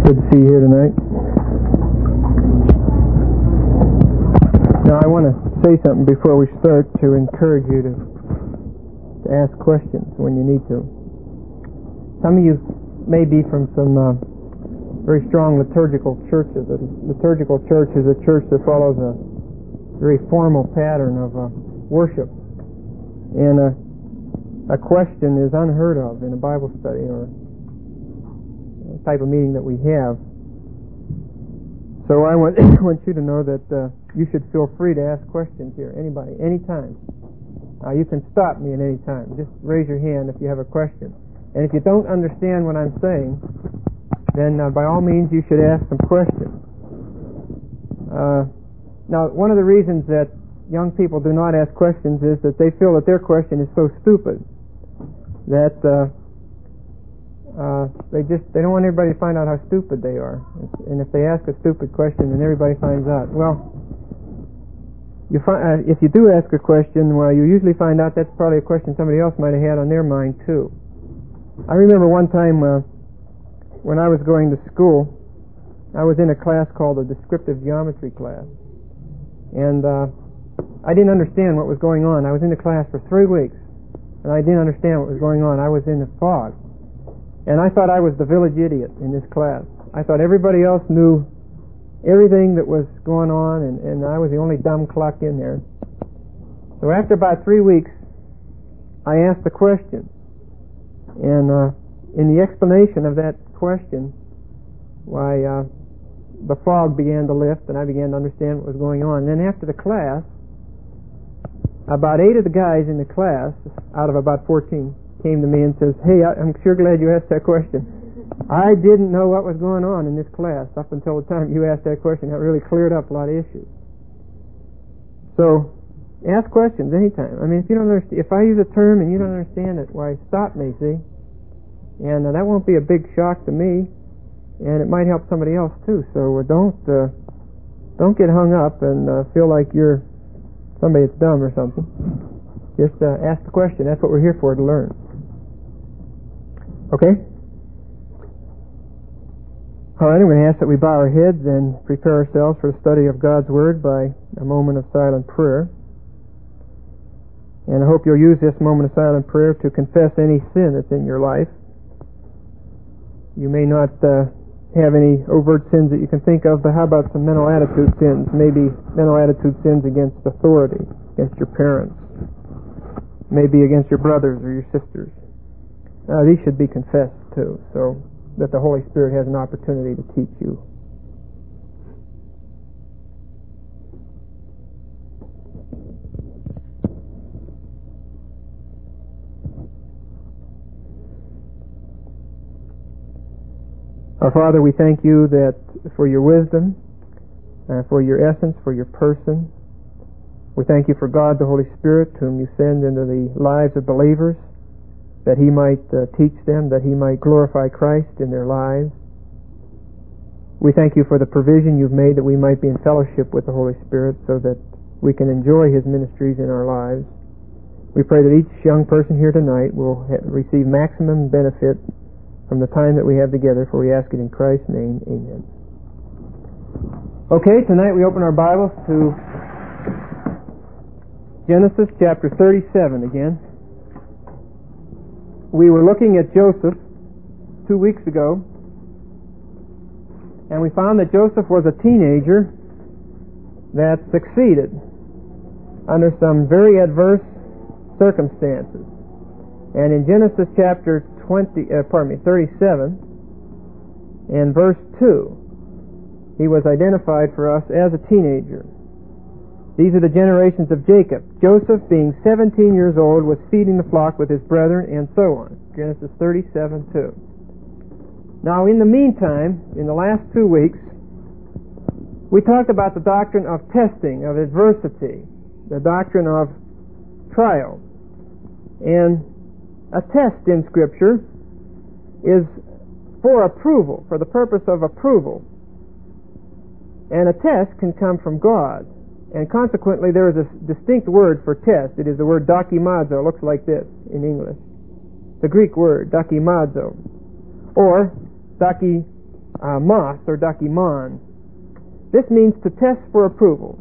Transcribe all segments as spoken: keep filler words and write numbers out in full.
Good to see you here tonight. Now I want to say something before we start to encourage you to, to ask questions when you need to. Some of you may be from some uh, very strong liturgical churches. A liturgical church is a church that follows a very formal pattern of uh, worship. And a, a question is unheard of in a Bible study or type of meeting that we have. So I want, want you to know that uh, you should feel free to ask questions here, anybody, anytime. Uh, you can stop me at any time. Just raise your hand if you have a question. And if you don't understand what I'm saying, then uh, by all means you should ask some questions. Uh, now, one of the reasons that young people do not ask questions is that they feel that their question is so stupid that uh, Uh, they just they don't want everybody to find out how stupid they are, and if they ask a stupid question, then everybody finds out. Well, you find, uh, if you do ask a question, well, you usually find out that's probably a question somebody else might have had on their mind too. I remember one time uh, when I was going to school, I was in a class called the descriptive geometry class, and uh, I didn't understand what was going on. I was in the class for three weeks, and I didn't understand what was going on. I was in a fog. And I thought I was the village idiot in this class. I thought everybody else knew everything that was going on, and, and I was the only dumb cluck in there. So after about three weeks, I asked a question. And uh, in the explanation of that question, why uh, the fog began to lift, and I began to understand what was going on. And then after the class, about eight of the guys in the class, out of about fourteen, came to me and says, "Hey, I'm sure glad you asked that question. I didn't know what was going on in this class up until the time you asked that question. That really cleared up a lot of issues." So, ask questions anytime. I mean, if you don't understand, if I use a term and you don't understand it, why, stop me, see? And uh, that won't be a big shock to me, and it might help somebody else too. So uh, don't uh, don't get hung up and uh, feel like you're somebody that's dumb or something. Just uh, ask the question. That's what we're here for, to learn. Okay? All right, I'm going to ask that we bow our heads and prepare ourselves for the study of God's Word by a moment of silent prayer. And I hope you'll use this moment of silent prayer to confess any sin that's in your life. You may not uh, have any overt sins that you can think of, but how about some mental attitude sins? Maybe mental attitude sins against authority, against your parents, maybe against your brothers or your sisters. Uh, these should be confessed too, so that the Holy Spirit has an opportunity to teach you. Our Father, we thank you that for your wisdom, uh, for your essence, for your person. We thank you for God, the Holy Spirit, whom you send into the lives of believers, that he might uh, teach them, that he might glorify Christ in their lives. We thank you for the provision you've made that we might be in fellowship with the Holy Spirit so that we can enjoy his ministries in our lives. We pray that each young person here tonight will ha- receive maximum benefit from the time that we have together, for we ask it in Christ's name. Amen. Okay, tonight we open our Bibles to Genesis chapter thirty-seven again. We were looking at Joseph two weeks ago, and we found that Joseph was a teenager that succeeded under some very adverse circumstances. And in Genesis chapter twenty, uh, pardon me, thirty-seven, and verse two, he was identified for us as a teenager. These are the generations of Jacob. Joseph, being seventeen years old, was feeding the flock with his brethren, and so on. Genesis thirty-seven two. Now, in the meantime, in the last two weeks, we talked about the doctrine of testing, of adversity, the doctrine of trial. And a test in Scripture is for approval, for the purpose of approval. And a test can come from God. And consequently, there is a distinct word for test. It is the word dokimazo. It looks like this in English. The Greek word, dokimazo. Or doki uh, mas or dakimon. This means to test for approval.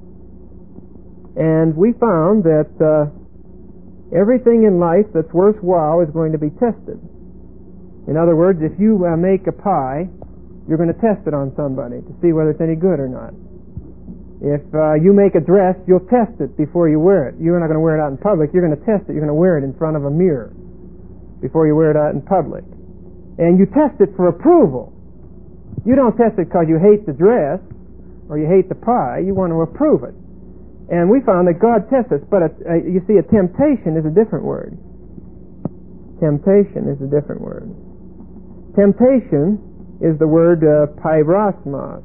And we found that uh, everything in life that's worthwhile is going to be tested. In other words, if you uh, make a pie, you're going to test it on somebody to see whether it's any good or not. If uh, you make a dress, you'll test it before you wear it. You're not going to wear it out in public. You're going to test it. You're going to wear it in front of a mirror before you wear it out in public. And you test it for approval. You don't test it because you hate the dress or you hate the pie. You want to approve it. And we found that God tests us. But a, a, you see, a temptation is a different word. Temptation is a different word. Temptation is the word uh, pyrosmos.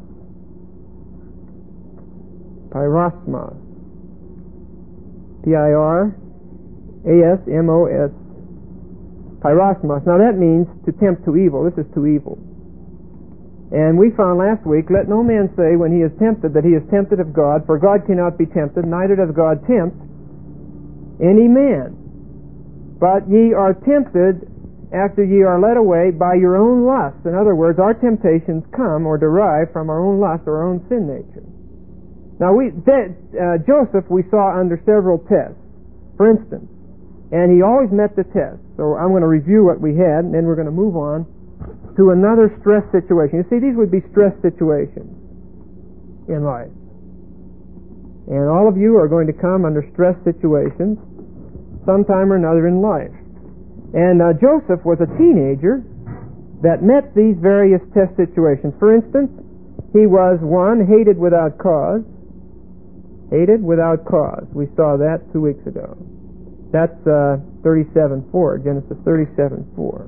Pyrosmos. P I R A S M O S. Pyrosmos. Now that means to tempt to evil. This is to evil. And we found last week, let no man say when he is tempted that he is tempted of God, for God cannot be tempted, neither does God tempt any man. But ye are tempted after ye are led away by your own lust. In other words, our temptations come or derive from our own lust or our own sin nature. Now, we that, uh, Joseph we saw under several tests, for instance, and he always met the test. So I'm going to review what we had, and then we're going to move on to another stress situation. You see, these would be stress situations in life. And all of you are going to come under stress situations sometime or another in life. And uh, Joseph was a teenager that met these various test situations. For instance, he was, one, hated without cause. Hated without cause. We saw that two weeks ago. That's uh, thirty-seven four, Genesis thirty-seven four.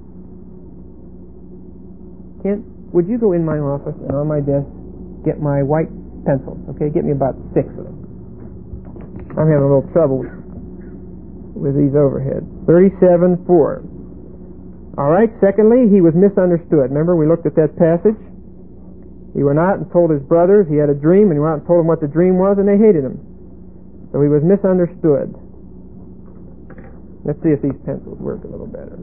Kent, would you go in my office and on my desk get my white pencils? Okay, get me about six of them. I'm having a little trouble with these overheads. thirty-seven four. All right, secondly, he was misunderstood. Remember, we looked at that passage? He went out and told his brothers he had a dream, and he went out and told them what the dream was, and they hated him. So he was misunderstood. Let's see if these pencils work a little better.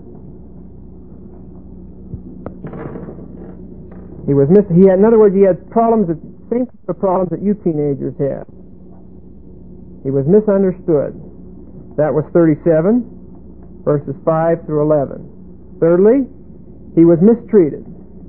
He was mis- he had, in other words, he had problems, that, same sort of problems that you teenagers have. He was misunderstood. That was thirty-seven, verses five through eleven. Thirdly, he was mistreated.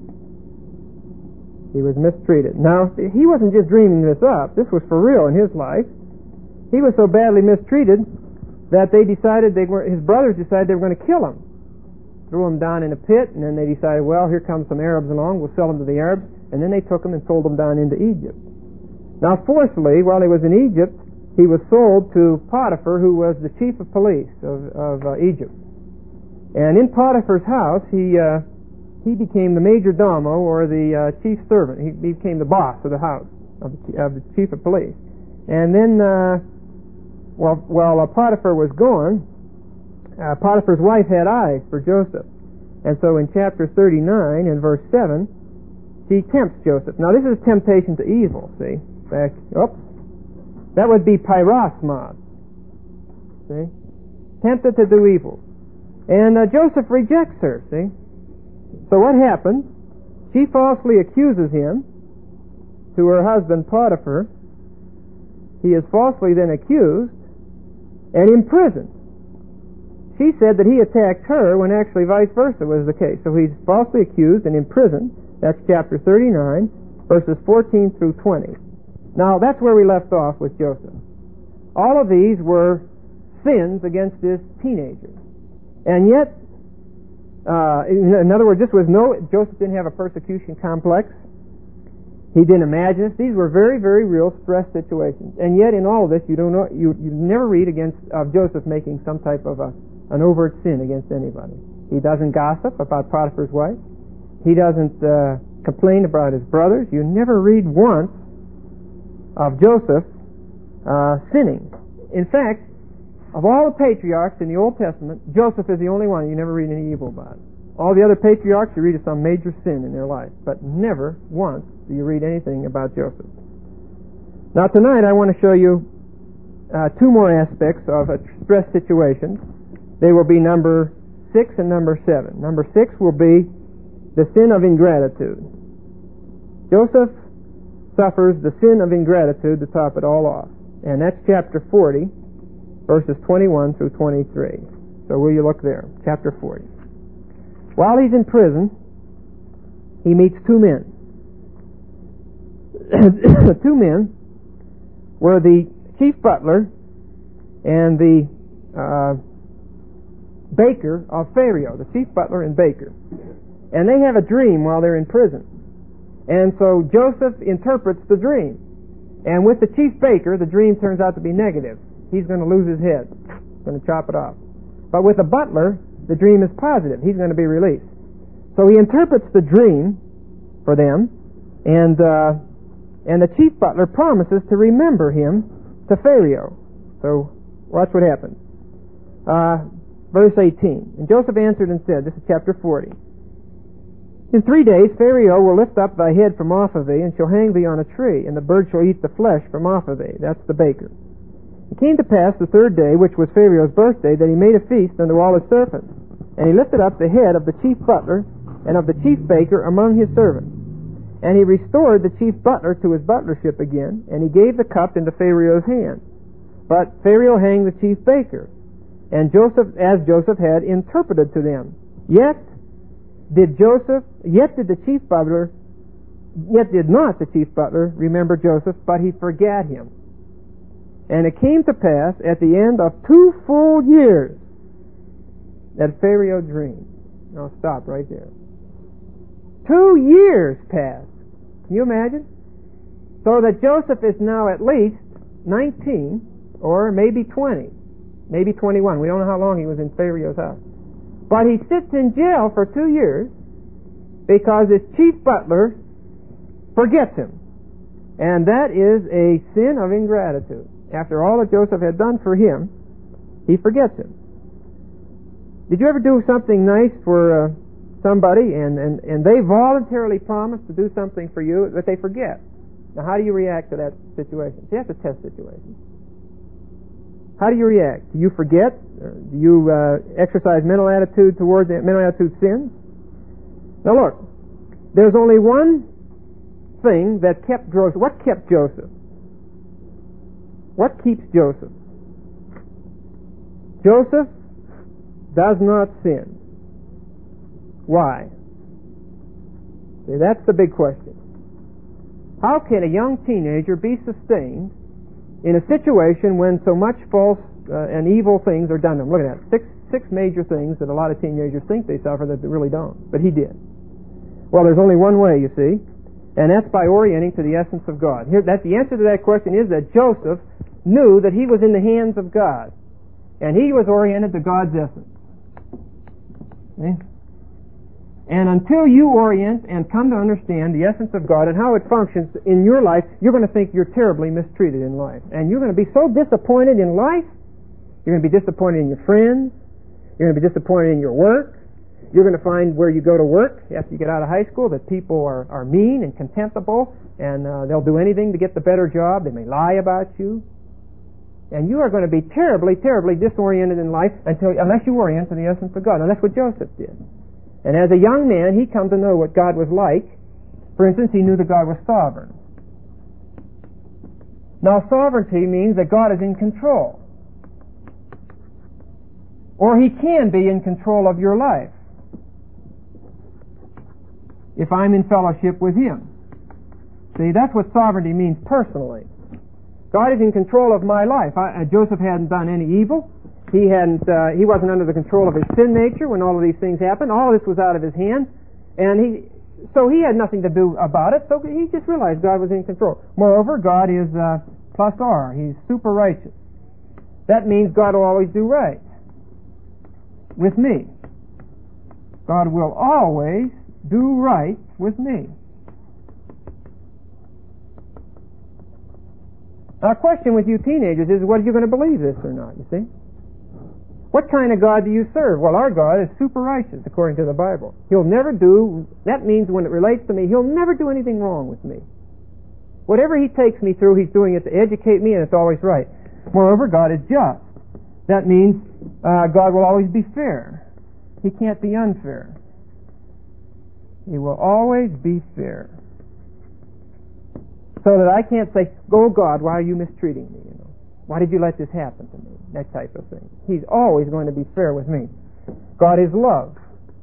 He was mistreated. Now, he wasn't just dreaming this up. This was for real in his life. He was so badly mistreated that they decided they were, his brothers decided they were going to kill him. Threw him down in a pit, and then they decided, well, here come some Arabs along, we'll sell him to the Arabs. And then they took him and sold him down into Egypt. Now, fourthly, while he was in Egypt, he was sold to Potiphar, who was the chief of police of, of uh, Egypt. And in Potiphar's house, he uh, he became the major domo, or the uh, chief servant. He became the boss of the house, of the, of the chief of police. And then, uh, while, while uh, Potiphar was gone, uh, Potiphar's wife had eyes for Joseph. And so in chapter thirty-nine, in verse seven, she tempts Joseph. Now, this is temptation to evil, see? Back, oops. That would be pyrosmos. See? Tempted to do evil. And uh, Joseph rejects her, see? So what happens? She falsely accuses him to her husband Potiphar. He is falsely then accused and imprisoned. She said that he attacked her when actually vice versa was the case. So he's falsely accused and imprisoned. That's chapter thirty-nine, verses fourteen through twenty. Now, that's where we left off with Joseph. All of these were sins against this teenager. And yet, uh, in other words, this was no, Joseph didn't have a persecution complex. He didn't imagine this. These were very, very real stress situations. And yet, in all of this, you don't know, you, you never read against of Joseph making some type of a, an overt sin against anybody. He doesn't gossip about Potiphar's wife. He doesn't uh, complain about his brothers. You never read once of Joseph uh, sinning. In fact, of all the patriarchs in the Old Testament, Joseph is the only one you never read any evil about. All the other patriarchs, you read of some major sin in their life, but never once do you read anything about Joseph. Now tonight I want to show you uh, two more aspects of a stress situation. They will be number six and number seven. Number six will be the sin of ingratitude. Joseph suffers the sin of ingratitude to top it all off. And that's chapter forty, verses twenty-one through twenty-three. So will you look there? Chapter forty. While he's in prison, he meets two men. The two men were the chief butler and the uh, baker of Pharaoh, the chief butler and baker. And they have a dream while they're in prison. And so Joseph interprets the dream. And with the chief baker, the dream turns out to be negative. He's going to lose his head. Going to chop it off. But with the butler, the dream is positive. He's going to be released. So he interprets the dream for them, and uh, and the chief butler promises to remember him to Pharaoh. So watch what happens. Uh, verse eighteen. And Joseph answered and said, this is chapter forty, in three days Pharaoh will lift up thy head from off of thee, and shall hang thee on a tree, and the bird shall eat the flesh from off of thee. That's the baker. It came to pass the third day, which was Pharaoh's birthday, that he made a feast unto all his servants. And he lifted up the head of the chief butler and of the chief baker among his servants. And he restored the chief butler to his butlership again, and he gave the cup into Pharaoh's hand. But Pharaoh hanged the chief baker, and Joseph, as Joseph had interpreted to them. Yet did Joseph, yet did the chief butler, yet did not the chief butler remember Joseph, but he forgat him. And it came to pass at the end of two full years that Pharaoh dreamed. Now stop right there. Two years passed. Can you imagine? So that Joseph is now at least nineteen, or maybe twenty, maybe twenty-one. We don't know how long he was in Pharaoh's house. But he sits in jail for two years because his chief butler forgets him. And that is a sin of ingratitude. After all that Joseph had done for him, he forgets him. Did you ever do something nice for uh, somebody and, and, and they voluntarily promise to do something for you that they forget? Now, how do you react to that situation? See, that's a test situation. How do you react? Do you forget? Or do you uh, exercise mental attitude towards it, mental attitude sins? Now look, there's only one thing that kept Joseph. What kept Joseph? What keeps Joseph? Joseph does not sin. Why? See, that's the big question. How can a young teenager be sustained in a situation when so much false uh, and evil things are done to him? Look at that. Six, six major things that a lot of teenagers think they suffer that they really don't. But he did. Well, there's only one way, you see, and that's by orienting to the essence of God. Here, that the answer to that question is that Joseph knew that he was in the hands of God, and he was oriented to God's essence. Okay? And until you orient and come to understand the essence of God and how it functions in your life, you're going to think you're terribly mistreated in life. And you're going to be so disappointed in life. You're going to be disappointed in your friends. You're going to be disappointed in your work. You're going to find where you go to work after you get out of high school that people are, are mean and contemptible, and uh, they'll do anything to get the better job. They may lie about you. And you are going to be terribly, terribly disoriented in life until, unless you orient to the essence of God. And that's what Joseph did. And as a young man, he come to know what God was like. For instance, he knew that God was sovereign. Now, sovereignty means that God is in control. Or he can be in control of your life if I'm in fellowship with him. See, that's what sovereignty means personally. God is in control of my life. I, uh, Joseph hadn't done any evil. He hadn't. Uh, he wasn't under the control of his sin nature when all of these things happened. All of this was out of his hands, and he. So he had nothing to do about it. So he just realized God was in control. Moreover, God is uh, plus R. He's super righteous. That means God will always do right with me. God will always do right with me. Now, a question with you teenagers is, what are you going to believe, this or not, you see? What kind of God do you serve? Well, our God is super righteous, according to the Bible. He'll never do, that means when it relates to me, He'll never do anything wrong with me. Whatever He takes me through, He's doing it to educate me, and it's always right. Moreover, God is just. That means uh, God will always be fair. He can't be unfair. He will always be fair. So that I can't say, "Oh God, why are you mistreating me? You know, why did you let this happen to me?" That type of thing. He's always going to be fair with me. God is love.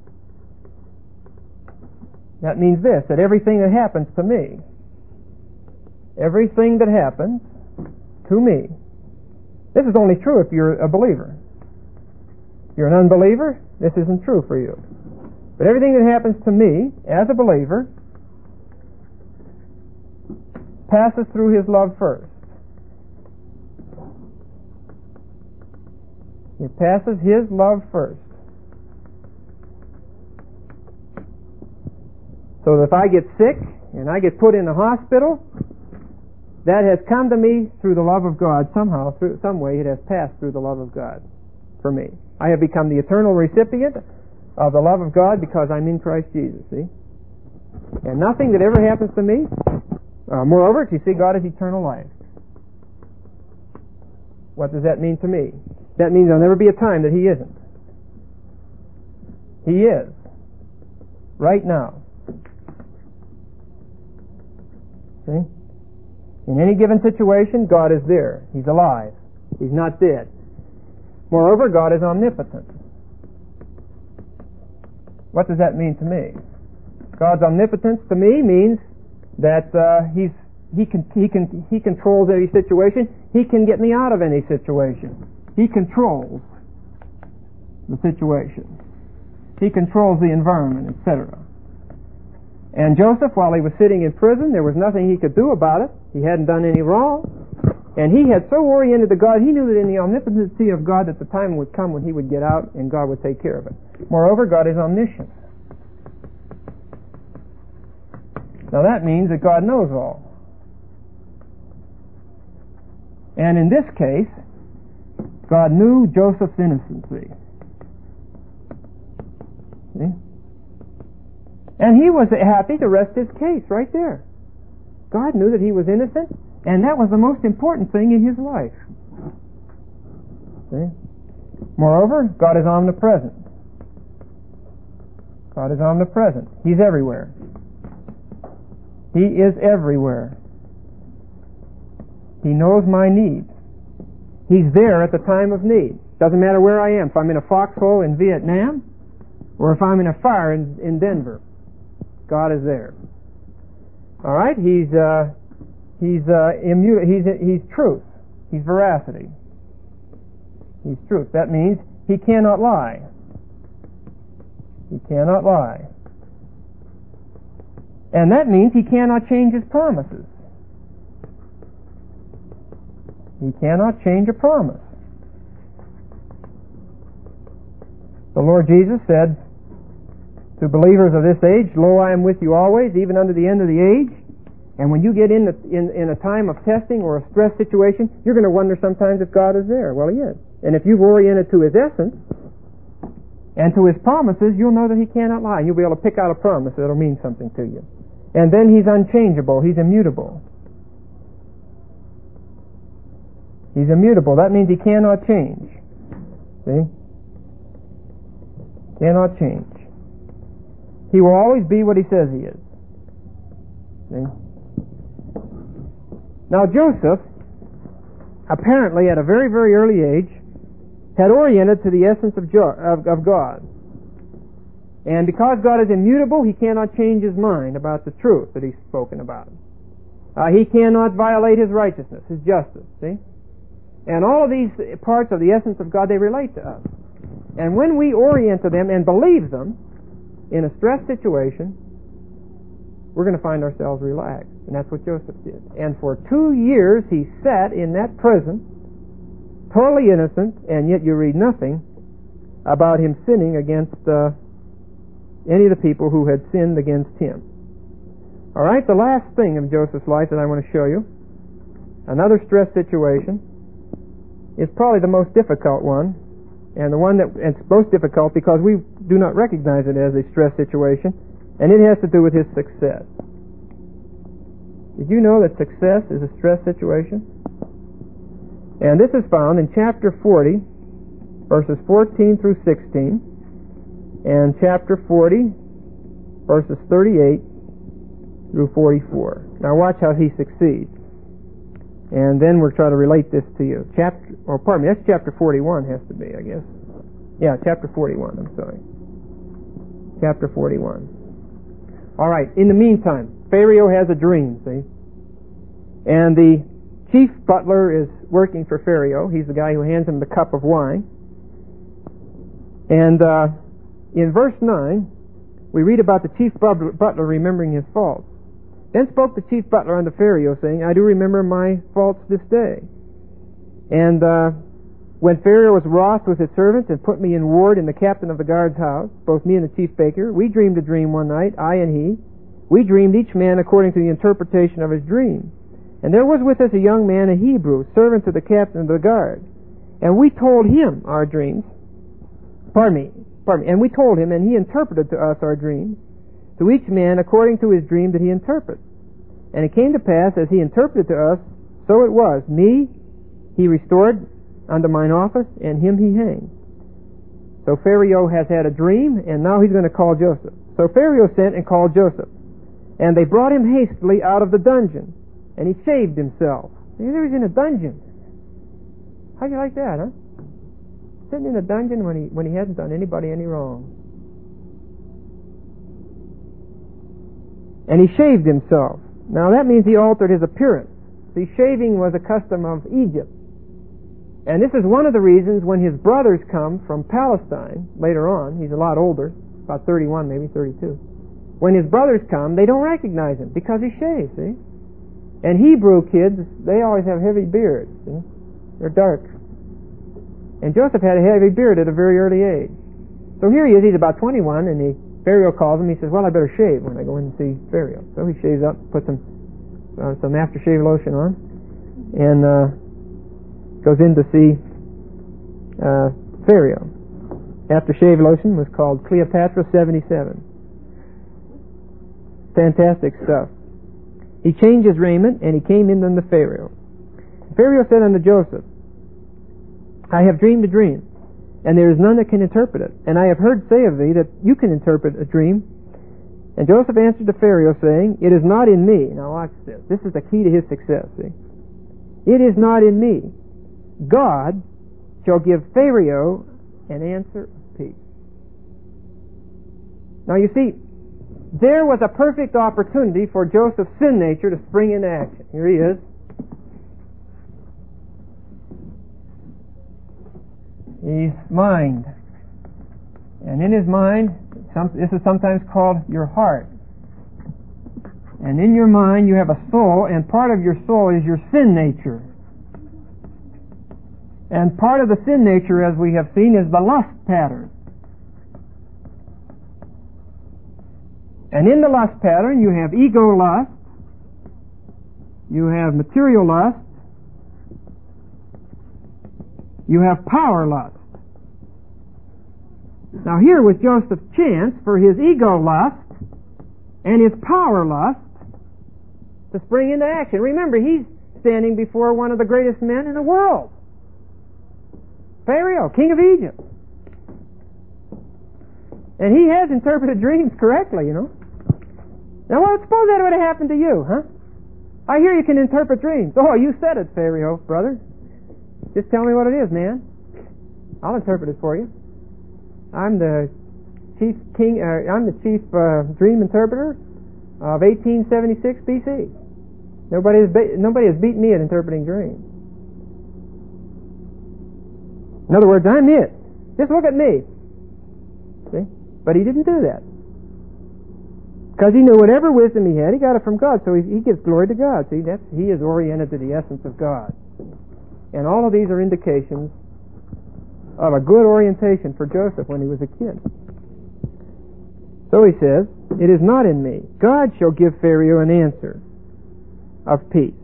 That means this, that everything that happens to me, everything that happens to me, this is only true if you're a believer. If you're an unbeliever, this isn't true for you. But everything that happens to me as a believer passes through His love first. It passes His love first. So that if I get sick and I get put in the hospital, that has come to me through the love of God. Somehow, through some way, it has passed through the love of God for me. I have become the eternal recipient of the love of God because I'm in Christ Jesus, see? And nothing that ever happens to me, uh, moreover, you see, God is eternal life. What does that mean to me? That means there'll never be a time that He isn't. He is. Right now. See? In any given situation, God is there. He's alive. He's not dead. Moreover, God is omnipotent. What does that mean to me? God's omnipotence to me means that uh, he's he can he can he controls any situation. He can get me out of any situation. He controls the situation. He controls the environment, et cetera. And Joseph, while he was sitting in prison, there was nothing he could do about it. He hadn't done any wrong. And he had so oriented to God, he knew that in the omnipotency of God that the time would come when he would get out and God would take care of it. Moreover, God is omniscient. Now that means that God knows all. And in this case, God knew Joseph's innocency. See? And he was happy to rest his case right there. God knew that he was innocent, and that was the most important thing in his life. See? Moreover, God is omnipresent. God is omnipresent. He's everywhere. He is everywhere. He knows my needs. He's there at the time of need. Doesn't matter where I am. If I'm in a foxhole in Vietnam, or if I'm in a fire in, in Denver, God is there. All right, He's uh, He's uh, immutable. He's He's truth. He's veracity. He's truth. That means He cannot lie. He cannot lie. And that means He cannot change His promises. He cannot change a promise. The Lord Jesus said to believers of this age, "Lo, I am with you always, even unto the end of the age." And when you get in, the, in in a time of testing or a stress situation, you're going to wonder sometimes if God is there. Well, He is. And if you've oriented to His essence and to His promises, you'll know that He cannot lie. You'll be able to pick out a promise that'll mean something to you. And then He's unchangeable. He's immutable. He's immutable. That means He cannot change. See? Cannot change. He will always be what He says He is. See? Now Joseph, apparently at a very, very early age, had oriented to the essence of, jo- of, of God. And because God is immutable, He cannot change His mind about the truth that He's spoken about. Uh, he cannot violate His righteousness, His justice. See? And all of these parts of the essence of God, they relate to us. And when we orient to them and believe them, in a stress situation, we're going to find ourselves relaxed. And that's what Joseph did. And for two years he sat in that prison, totally innocent, and yet you read nothing about him sinning against uh, any of the people who had sinned against him. All right, the last thing of Joseph's life that I want to show you, another stress situation, is probably the most difficult one, and the one that it's most difficult because we do not recognize it as a stress situation, and it has to do with his success. Did you know that success is a stress situation? And this is found in chapter forty, verses fourteen through sixteen, and chapter forty, verses thirty-eight through forty-four. Now watch how he succeeds. And then we'll try to relate this to you. Chapter, or pardon me, that's chapter forty-one has to be, I guess. Yeah, chapter forty-one, I'm sorry. Chapter forty-one. All right, in the meantime, Pharaoh has a dream, see? And the chief butler is working for Pharaoh. He's the guy who hands him the cup of wine. And uh, in verse nine, we read about the chief butler remembering his faults. Then spoke the chief butler unto Pharaoh, saying, I do remember my faults this day. And uh, when Pharaoh was wroth with his servants and put me in ward in the captain of the guard's house, both me and the chief baker, we dreamed a dream one night, I and he. We dreamed each man according to the interpretation of his dream. And there was with us a young man, a Hebrew, servant to the captain of the guard. And we told him our dreams. Pardon me. Pardon me. And we told him, and he interpreted to us our dreams. To each man according to his dream did he interpret. And it came to pass, as he interpreted to us, so it was. Me he restored unto mine office, and him he hanged. So Pharaoh has had a dream, and now he's going to call Joseph. So Pharaoh sent and called Joseph. And they brought him hastily out of the dungeon. And he shaved himself. He was in a dungeon. How do you like that, huh? Sitting in a dungeon when he when he hadn't done anybody any wrong. And he shaved himself. Now that means he altered his appearance. See, shaving was a custom of Egypt. And this is one of the reasons when his brothers come from Palestine later on, he's a lot older, about thirty-one maybe, thirty-two. When his brothers come, they don't recognize him because he shaved, see? And Hebrew kids, they always have heavy beards, see? They're dark. And Joseph had a heavy beard at a very early age. So here he is, he's about twenty-one, and the Pharaoh calls him. He says, well, I better shave when I go in and see Pharaoh. So he shaves up, puts some, uh, some aftershave lotion on, and uh, goes in to see uh, Pharaoh. Aftershave lotion was called Cleopatra seventy-seven. Fantastic stuff. He changed his raiment, and he came in unto Pharaoh. Pharaoh said unto Joseph, I have dreamed a dream, and there is none that can interpret it. And I have heard say of thee that you can interpret a dream. And Joseph answered to Pharaoh, saying, It is not in me. Now watch this. This is the key to his success, see? It is not in me. God shall give Pharaoh an answer of peace. Now you see, there was a perfect opportunity for Joseph's sin nature to spring into action. Here he is. His mind. And in his mind, some, this is sometimes called your heart. And in your mind you have a soul, and part of your soul is your sin nature. And part of the sin nature, as we have seen, is the lust pattern. And in the lust pattern you have ego lust, you have material lust, you have power lust. Now here was Joseph's chance for his ego lust and his power lust to spring into action. Remember, he's standing before one of the greatest men in the world. Pharaoh, king of Egypt. And he has interpreted dreams correctly, you know. Now, well, suppose that would have happened to you, huh? I hear you can interpret dreams. Oh, you said it, Pharaoh, brother. Just tell me what it is, man. I'll interpret it for you. I'm the chief king. Uh, I'm the chief uh, dream interpreter of eighteen seventy-six B C. Nobody has be- nobody has beaten me at interpreting dreams. In other words, I'm it. Just look at me. See? But he didn't do that. Because he knew whatever wisdom he had, he got it from God. So he, he gives glory to God. See, that's, he is oriented to the essence of God. And all of these are indications of a good orientation for Joseph when he was a kid. So he says, It is not in me. God shall give Pharaoh an answer of peace.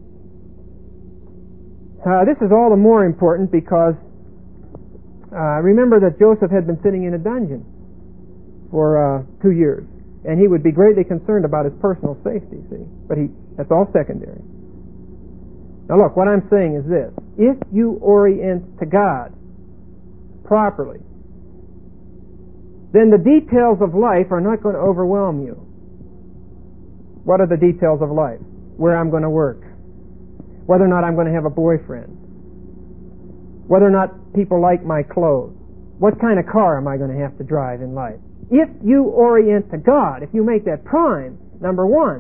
Uh, this is all the more important because uh, remember that Joseph had been sitting in a dungeon for uh, two years. And he would be greatly concerned about his personal safety, see. But he that's all secondary. Now look, what I'm saying is this. If you orient to God properly, then the details of life are not going to overwhelm you. What are the details of life? Where I'm going to work, whether or not I'm going to have a boyfriend, whether or not people like my clothes, what kind of car am I going to have to drive in life. If you orient to God, if you make that prime, number one,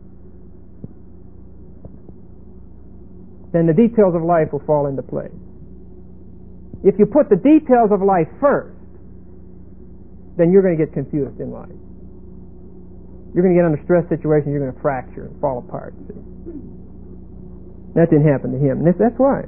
then the details of life will fall into place. If you put the details of life first, then you're going to get confused in life. You're going to get under stress situations, you're going to fracture and fall apart. See? That didn't happen to him. And that's why.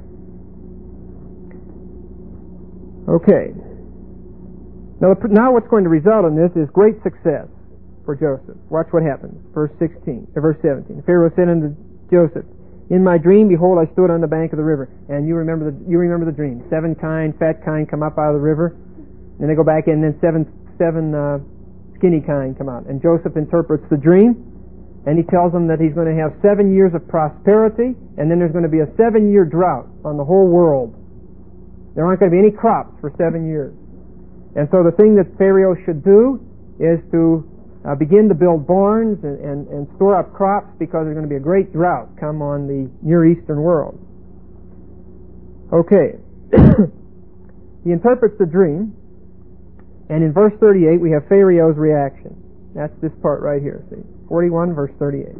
Okay. Now, now what's going to result in this is great success for Joseph. Watch what happens. Verse sixteen, or verse seventeen. Pharaoh said unto Joseph, in my dream, behold, I stood on the bank of the river. And you remember the you remember the dream. Seven kine, fat kine come up out of the river. Then they go back in, and then seven seven uh, skinny kine come out. And Joseph interprets the dream, and he tells them that he's going to have seven years of prosperity, and then there's going to be a seven-year drought on the whole world. There aren't going to be any crops for seven years. And so the thing that Pharaoh should do is to uh, begin to build barns and, and, and store up crops, because there's going to be a great drought come on the Near Eastern world. Okay. He interprets the dream, and in verse thirty-eight we have Pharaoh's reaction. That's this part right here, see. forty-one, verse thirty-eight.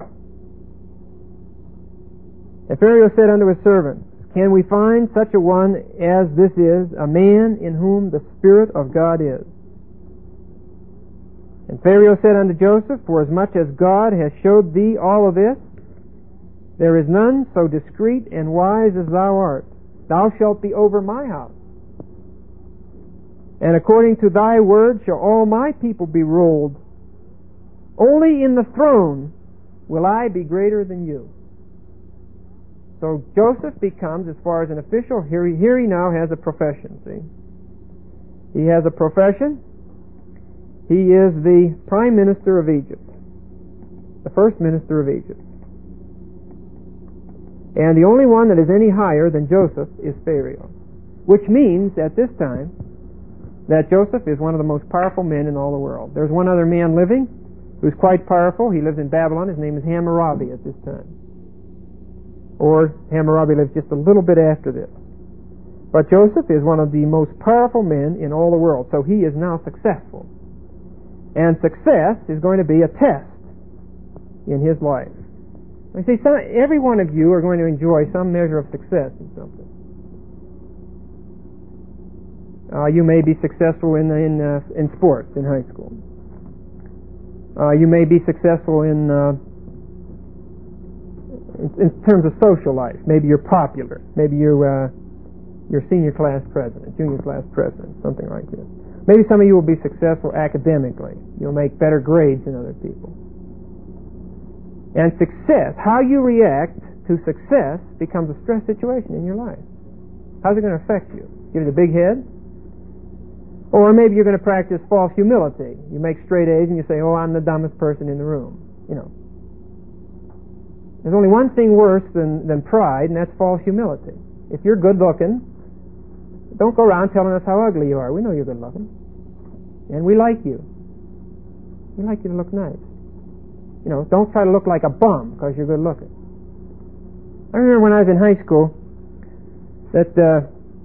And Pharaoh said unto his servants, can we find such a one as this is, a man in whom the Spirit of God is? And Pharaoh said unto Joseph, forasmuch as God has showed thee all of this, there is none so discreet and wise as thou art. Thou shalt be over my house. And according to thy word shall all my people be ruled. Only in the throne will I be greater than you. So Joseph becomes, as far as an official, here he, here he now has a profession, see. He has a profession. He is the Prime Minister of Egypt, the First Minister of Egypt. And the only one that is any higher than Joseph is Pharaoh, which means at this time that Joseph is one of the most powerful men in all the world. There's one other man living who's quite powerful. He lives in Babylon. His name is Hammurabi at this time. Or Hammurabi lives just a little bit after this. But Joseph is one of the most powerful men in all the world, so he is now successful. And success is going to be a test in his life. You see, some, every one of you are going to enjoy some measure of success in something. Uh, you may be successful in in, uh, in sports in high school. Uh, you may be successful in uh, in terms of social life. Maybe you're popular. Maybe you're uh, you're senior class president, junior class president, something like this. Maybe some of you will be successful academically. You'll make better grades than other people. And success, how you react to success, becomes a stress situation in your life. How's it going to affect you? Give it a big head? Or maybe you're going to practice false humility. You make straight A's and you say, oh, I'm the dumbest person in the room. You know. There's only one thing worse than, than pride, and that's false humility. If you're good looking, don't go around telling us how ugly you are. We know you're good looking. And we like you. We like you to look nice. You know, don't try to look like a bum because you're good looking. I remember when I was in high school that uh,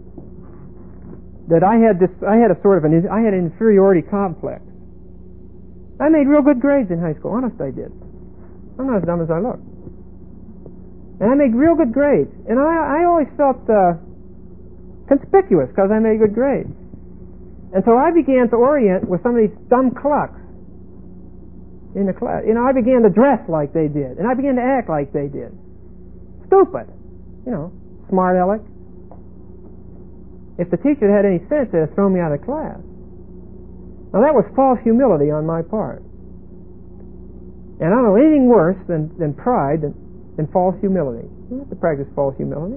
that I had this I had a sort of an I had an inferiority complex. I made real good grades in high school. Honest, I did. I'm not as dumb as I look. And I made real good grades. And I, I always felt uh, conspicuous because I made good grades. And so I began to orient with some of these dumb clucks in the class. You know, I began to dress like they did. And I began to act like they did. Stupid. You know, smart aleck. If the teacher had any sense, they'd have thrown me out of class. Now that was false humility on my part. And I don't know anything worse than, than pride than and false humility. You have to practice false humility.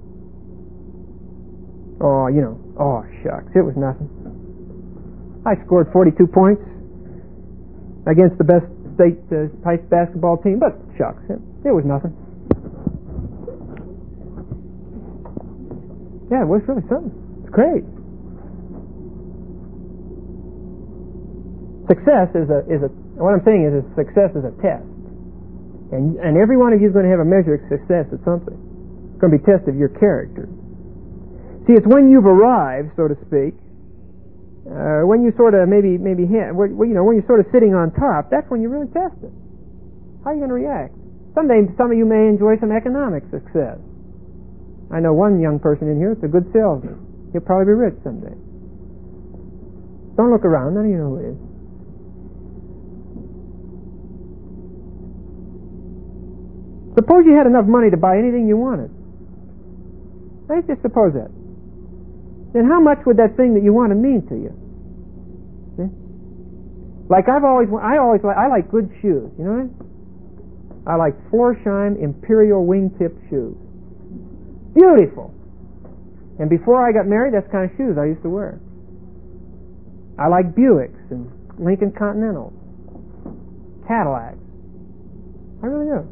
Oh, you know, oh, shucks, it was nothing. I scored forty-two points against the best state uh, high basketball team, but shucks, it, it was nothing. Yeah, it was really something. It's great. success is a, is a, what I'm saying is, is success is a test. And, and every one of you is going to have a measure of success at something. It's going to be a test of your character. See, it's when you've arrived, so to speak, uh, when you sort of maybe, maybe, ha- well, you know, when you're sort of sitting on top, that's when you really test it. How are you going to react? Someday, some of you may enjoy some economic success. I know one young person in here that's a good salesman. He'll probably be rich someday. Don't look around, none of you know who it is. Suppose you had enough money to buy anything you wanted. Let's just suppose that. Then how much would that thing that you want to mean to you? See? Like I've always, I always like, I like good shoes. You know what? I like Florsheim Imperial wingtip shoes. Beautiful. And before I got married, that's the kind of shoes I used to wear. I like Buicks and Lincoln Continentals, Cadillacs. I really do.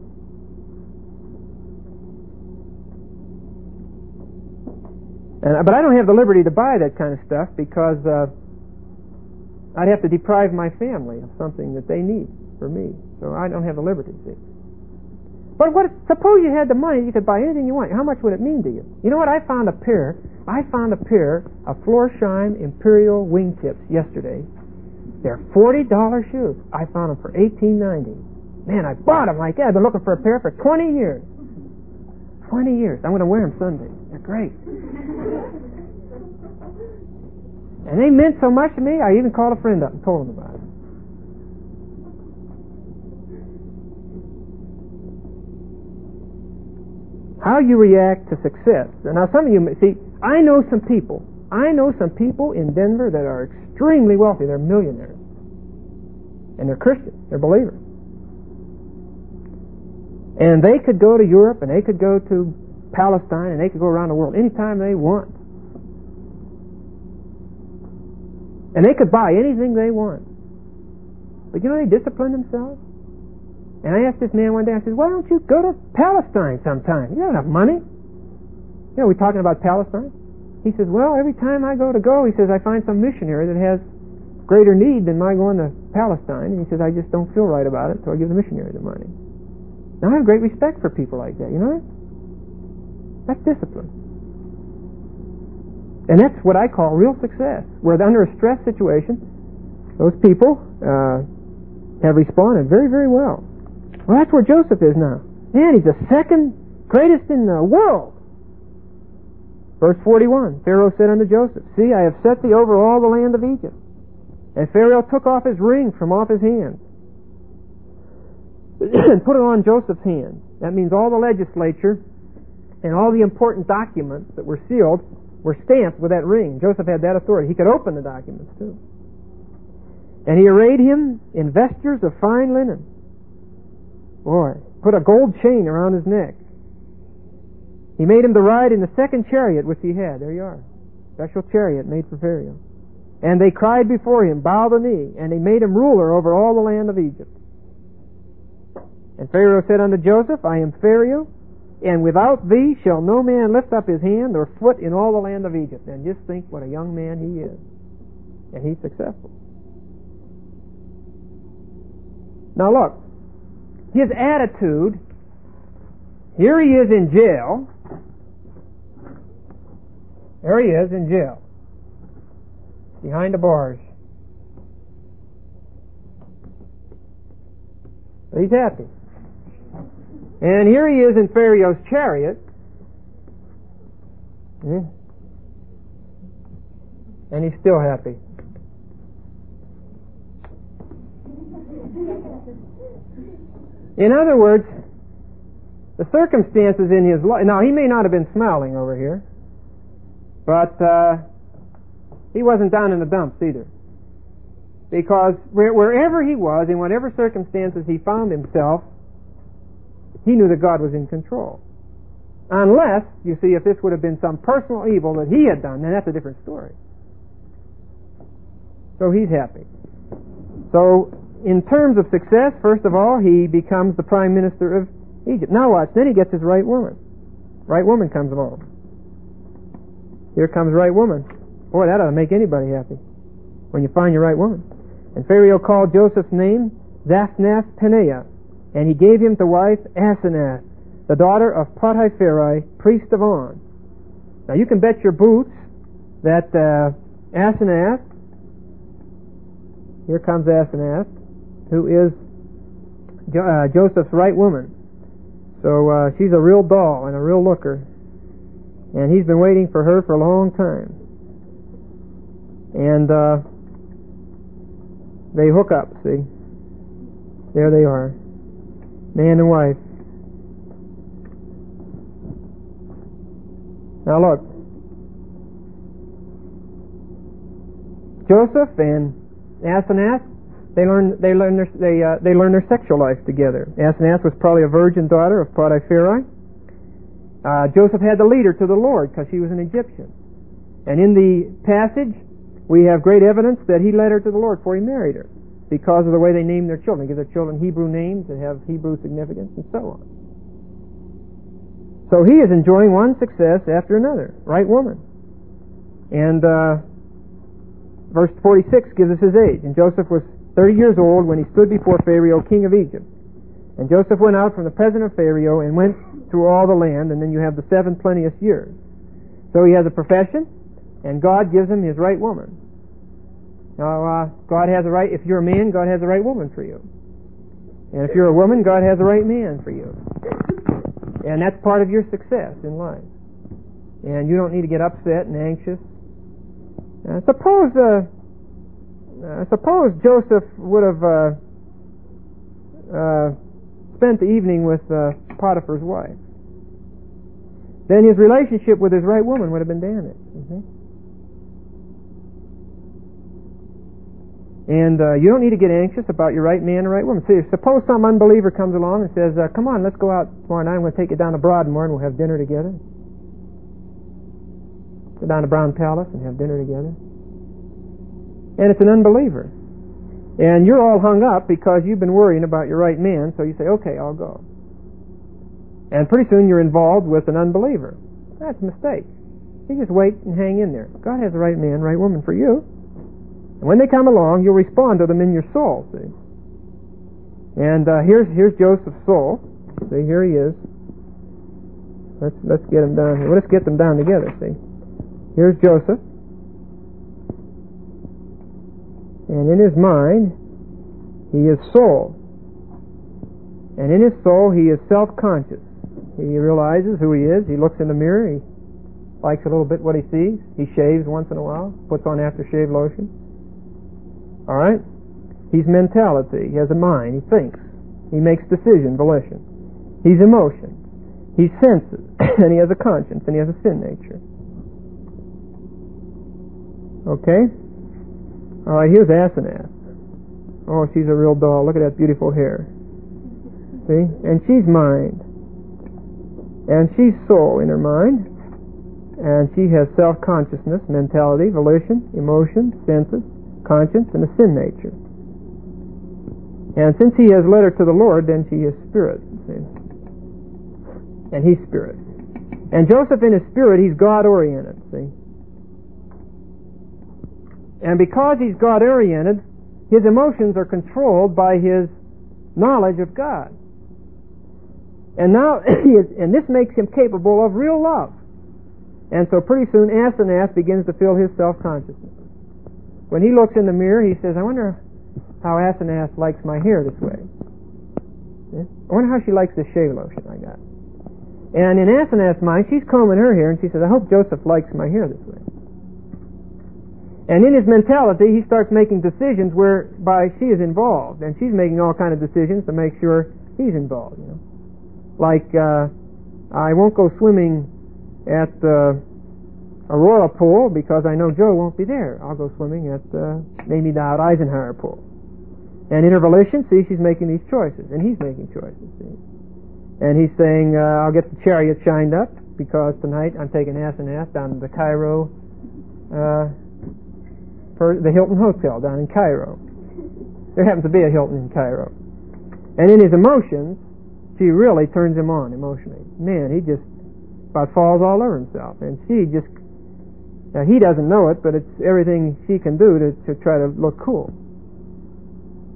And, but I don't have the liberty to buy that kind of stuff because uh, I'd have to deprive my family of something that they need for me. So I don't have the liberty, see. But what? Suppose you had the money, you could buy anything you want. How much would it mean to you? You know what? I found a pair. I found a pair of Florsheim Imperial wingtips yesterday. They're forty dollar shoes. I found them for eighteen ninety. Man, I bought them like that. I've been looking for a pair for twenty years. Twenty years. I'm going to wear them Sunday. They're great. And they meant so much to me, I even called a friend up and told him about it. How you react to success. Now some of you, see, I know some people, I know some people in Denver that are extremely wealthy. They're millionaires. And they're Christians. They're believers. And they could go to Europe and they could go to Palestine and they could go around the world anytime they want. And they could buy anything they want. But you know, they discipline themselves. And I asked this man one day, I said, why don't you go to Palestine sometime? You don't have money. You know, we're talking about Palestine. He says, well, every time I go to go, he says, I find some missionary that has greater need than my going to Palestine. And he says, I just don't feel right about it, so I give the missionary the money. Now, I have great respect for people like that, you know? That's discipline. And that's what I call real success, where under a stress situation, those people uh, have responded very, very well. Well, that's where Joseph is now. Man, he's the second greatest in the world. Verse forty-one, Pharaoh said unto Joseph, see, I have set thee over all the land of Egypt. And Pharaoh took off his ring from off his hand and put it on Joseph's hand. That means all the legislature and all the important documents that were sealed were stamped with that ring. Joseph had that authority. He could open the documents too. And he arrayed him in vestures of fine linen. Boy, put a gold chain around his neck. He made him to ride in the second chariot which he had. There you are. Special chariot made for Pharaoh. And they cried before him, bow the knee, and they made him ruler over all the land of Egypt. And Pharaoh said unto Joseph, I am Pharaoh, and without thee shall no man lift up his hand or foot in all the land of Egypt. And just think what a young man he is. And he's successful. Now look, his attitude, here he is in jail. There he is in jail. Behind the bars. But he's happy. And here he is in Pharaoh's chariot. And he's still happy. In other words, the circumstances in his life, now he may not have been smiling over here, but uh, he wasn't down in the dumps either. Because where, wherever he was, in whatever circumstances he found himself, he knew that God was in control. Unless, you see, if this would have been some personal evil that he had done, then that's a different story. So he's happy. So, in terms of success, first of all, he becomes the prime minister of Egypt. Now watch, then he gets his right woman. Right woman comes along. Here comes right woman. Boy, that ought to make anybody happy when you find your right woman. And Pharaoh called Joseph's name Zaphnath-Paneah, and he gave him to wife Asenath, the daughter of Potipharah, priest of On. Now you can bet your boots that uh, Asenath, here comes Asenath, who is jo- uh, Joseph's right woman. So uh, she's a real doll and a real looker. And he's been waiting for her for a long time. And uh, they hook up, see? There they are, man and wife. Now look, Joseph and Asenath, they learn they learn their they uh, they learn their sexual life together. Asenath was probably a virgin daughter of Potipharah. Uh, Joseph had to lead her to the Lord because she was an Egyptian. And in the passage, we have great evidence that he led her to the Lord before he married her, because of the way they name their children. They give their children Hebrew names that have Hebrew significance and so on. So he is enjoying one success after another. Right woman. And uh, verse forty-six gives us his age. And Joseph was thirty years old when he stood before Pharaoh, king of Egypt. And Joseph went out from the presence of Pharaoh and went through all the land, and then you have the seven plenteous years. So he has a profession, and God gives him his right woman. Now, uh, God has a right, if you're a man, God has a right woman for you. And if you're a woman, God has a right man for you. And that's part of your success in life. And you don't need to get upset and anxious. Uh, suppose, uh, uh, suppose Joseph would have uh, uh, spent the evening with uh, Potiphar's wife. Then his relationship with his right woman would have been damaged. Mm-hmm. And uh, you don't need to get anxious about your right man or right woman. See, suppose some unbeliever comes along and says, uh, come on, let's go out tomorrow night. I'm going to take you down to Broadmoor and we'll have dinner together. Go down to Brown Palace and have dinner together. And it's an unbeliever. And you're all hung up because you've been worrying about your right man, so you say, okay, I'll go. And pretty soon you're involved with an unbeliever. That's a mistake. You just wait and hang in there. God has the right man, right woman for you. And when they come along, you'll respond to them in your soul, see. And uh, here's here's Joseph's soul. See, here he is. Let's let's get him down here. Well, let's get them down together, see. Here's Joseph. And in his mind, he is soul. And in his soul, he is self-conscious. He realizes who he is. He looks in the mirror. He likes a little bit what he sees. He shaves once in a while, puts on aftershave lotion. All right? He's mentality. He has a mind. He thinks. He makes decision, volition. He's emotion. He's senses. And he has a conscience. And he has a sin nature. Okay? All right, here's Asenath. Oh, she's a real doll. Look at that beautiful hair. See? And she's mind. And she's soul in her mind. And she has self-consciousness, mentality, volition, emotion, senses, conscience, and a sin nature. And since he has led her to the Lord, then she is spirit. See? And he's spirit. And Joseph in his spirit, he's God-oriented. See? And because he's God-oriented, his emotions are controlled by his knowledge of God. And now, he is, and this makes him capable of real love. And so pretty soon Asenath begins to feel his self-consciousness. When he looks in the mirror, he says, I wonder how Asenath likes my hair this way. I wonder how she likes this shave lotion I got. And in Asenath's mind, she's combing her hair, and she says, I hope Joseph likes my hair this way. And in his mentality, he starts making decisions whereby she is involved, and she's making all kind of decisions to make sure he's involved. You know, like uh, I won't go swimming at uh, a royal pool because I know Joe won't be there. I'll go swimming at uh, maybe the Eisenhower pool. And in her volition, see, she's making these choices, and he's making choices. See? And he's saying, uh, I'll get the chariot shined up because tonight I'm taking Asenath down to the Cairo. Uh, the Hilton Hotel down in Cairo. There happens to be a Hilton in Cairo. And in his emotions, she really turns him on emotionally. Man, he just about falls all over himself. And she just, now he doesn't know it, but it's everything she can do to, to try to look cool.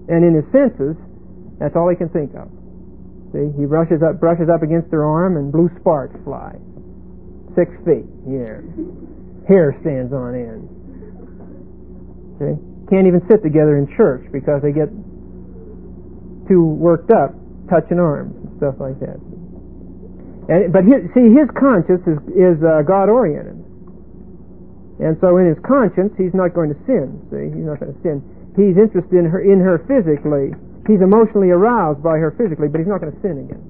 And in his senses, that's all he can think of. See, he brushes up, brushes up against her arm, and blue sparks fly. Six feet, yeah. Hair stands on end. See, can't even sit together in church because they get too worked up, touching arms and stuff like that. And but his, see, his conscience is is uh, God oriented, and so in his conscience, he's not going to sin. See, he's not going to sin. He's interested in her in her physically. He's emotionally aroused by her physically, but he's not going to sin again.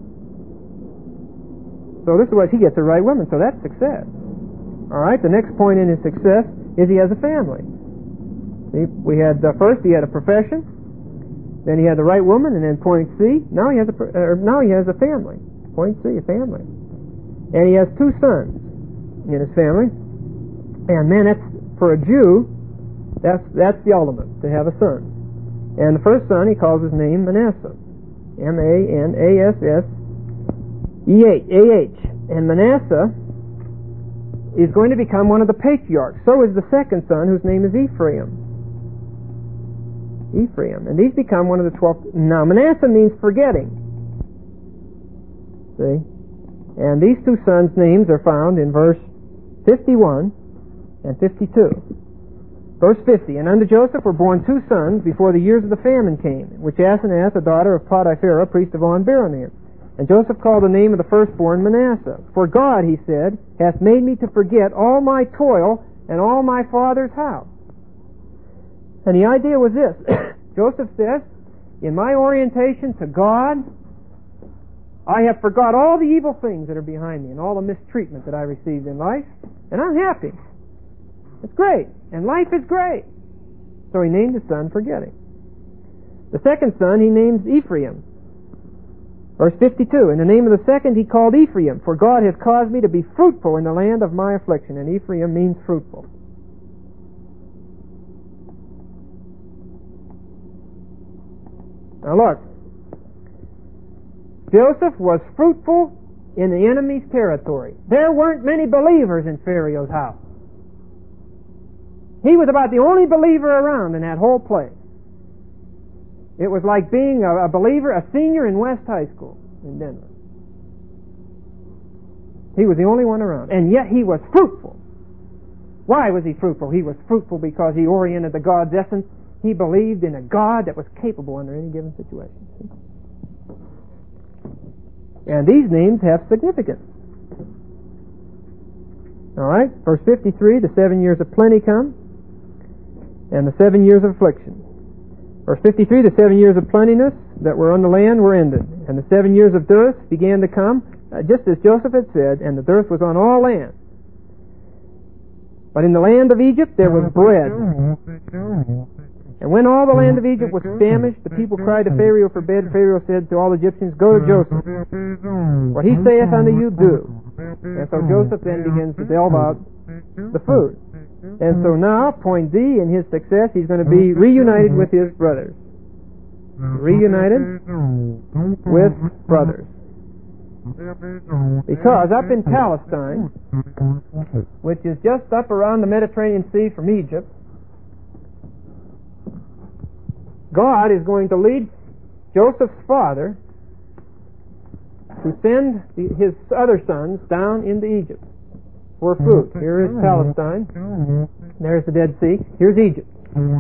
So this is what he gets the right woman. So that's success. All right. The next point in his success is he has a family. See, we had uh, first he had a profession, then he had the right woman, and then point C. Now he has a uh, now he has a family. Point C, a family, and he has two sons in his family. And man, that's for a Jew. That's that's the ultimate, to have a son. And the first son, he calls his name Manasseh. M A N A S S E A H. And Manasseh is going to become one of the patriarchs. So is the second son, whose name is Ephraim. Ephraim. And these become one of the twelve. Now, Manasseh means forgetting. See? And these two sons' names are found in verse fifty-one and fifty-two. Verse fifty, and unto Joseph were born two sons before the years of the famine came, which Asenath, the daughter of Potipherah, priest of On, bare unto him. And Joseph called the name of the firstborn Manasseh. For God, he said, hath made me to forget all my toil and all my father's house. And the idea was this. Joseph says, in my orientation to God, I have forgot all the evil things that are behind me and all the mistreatment that I received in life, and I'm happy. It's great. And life is great. So he named his son forgetting. The second son he names Ephraim. Verse fifty-two, in the name of the second he called Ephraim, for God hath caused me to be fruitful in the land of my affliction. And Ephraim means fruitful. Now look. Joseph was fruitful in the enemy's territory. There weren't many believers in Pharaoh's house. He was about the only believer around in that whole place. It was like being a, a believer, a senior in West High School in Denver. He was the only one around. And yet he was fruitful. Why was he fruitful? He was fruitful because he oriented to God's essence. He believed in a God that was capable under any given situation. And these names have significance. All right, verse fifty-three, the seven years of plenty come, and the seven years of affliction. Verse fifty-three, the seven years of plentiness that were on the land were ended, and the seven years of dearth began to come, uh, just as Joseph had said, and the dearth was on all land. But in the land of Egypt there was bread. And when all the land of Egypt was famished, the people cried to Pharaoh for bread. Pharaoh said to all Egyptians, go to Joseph, for he saith unto you, do. And so Joseph then begins to delve out the food. And so now, point D, in his success, he's going to be reunited with his brothers. Reunited with brothers. Because up in Palestine, which is just up around the Mediterranean Sea from Egypt, God is going to lead Joseph's father to send his other sons down into Egypt for food. Here is Palestine. There's the Dead Sea. Here's Egypt.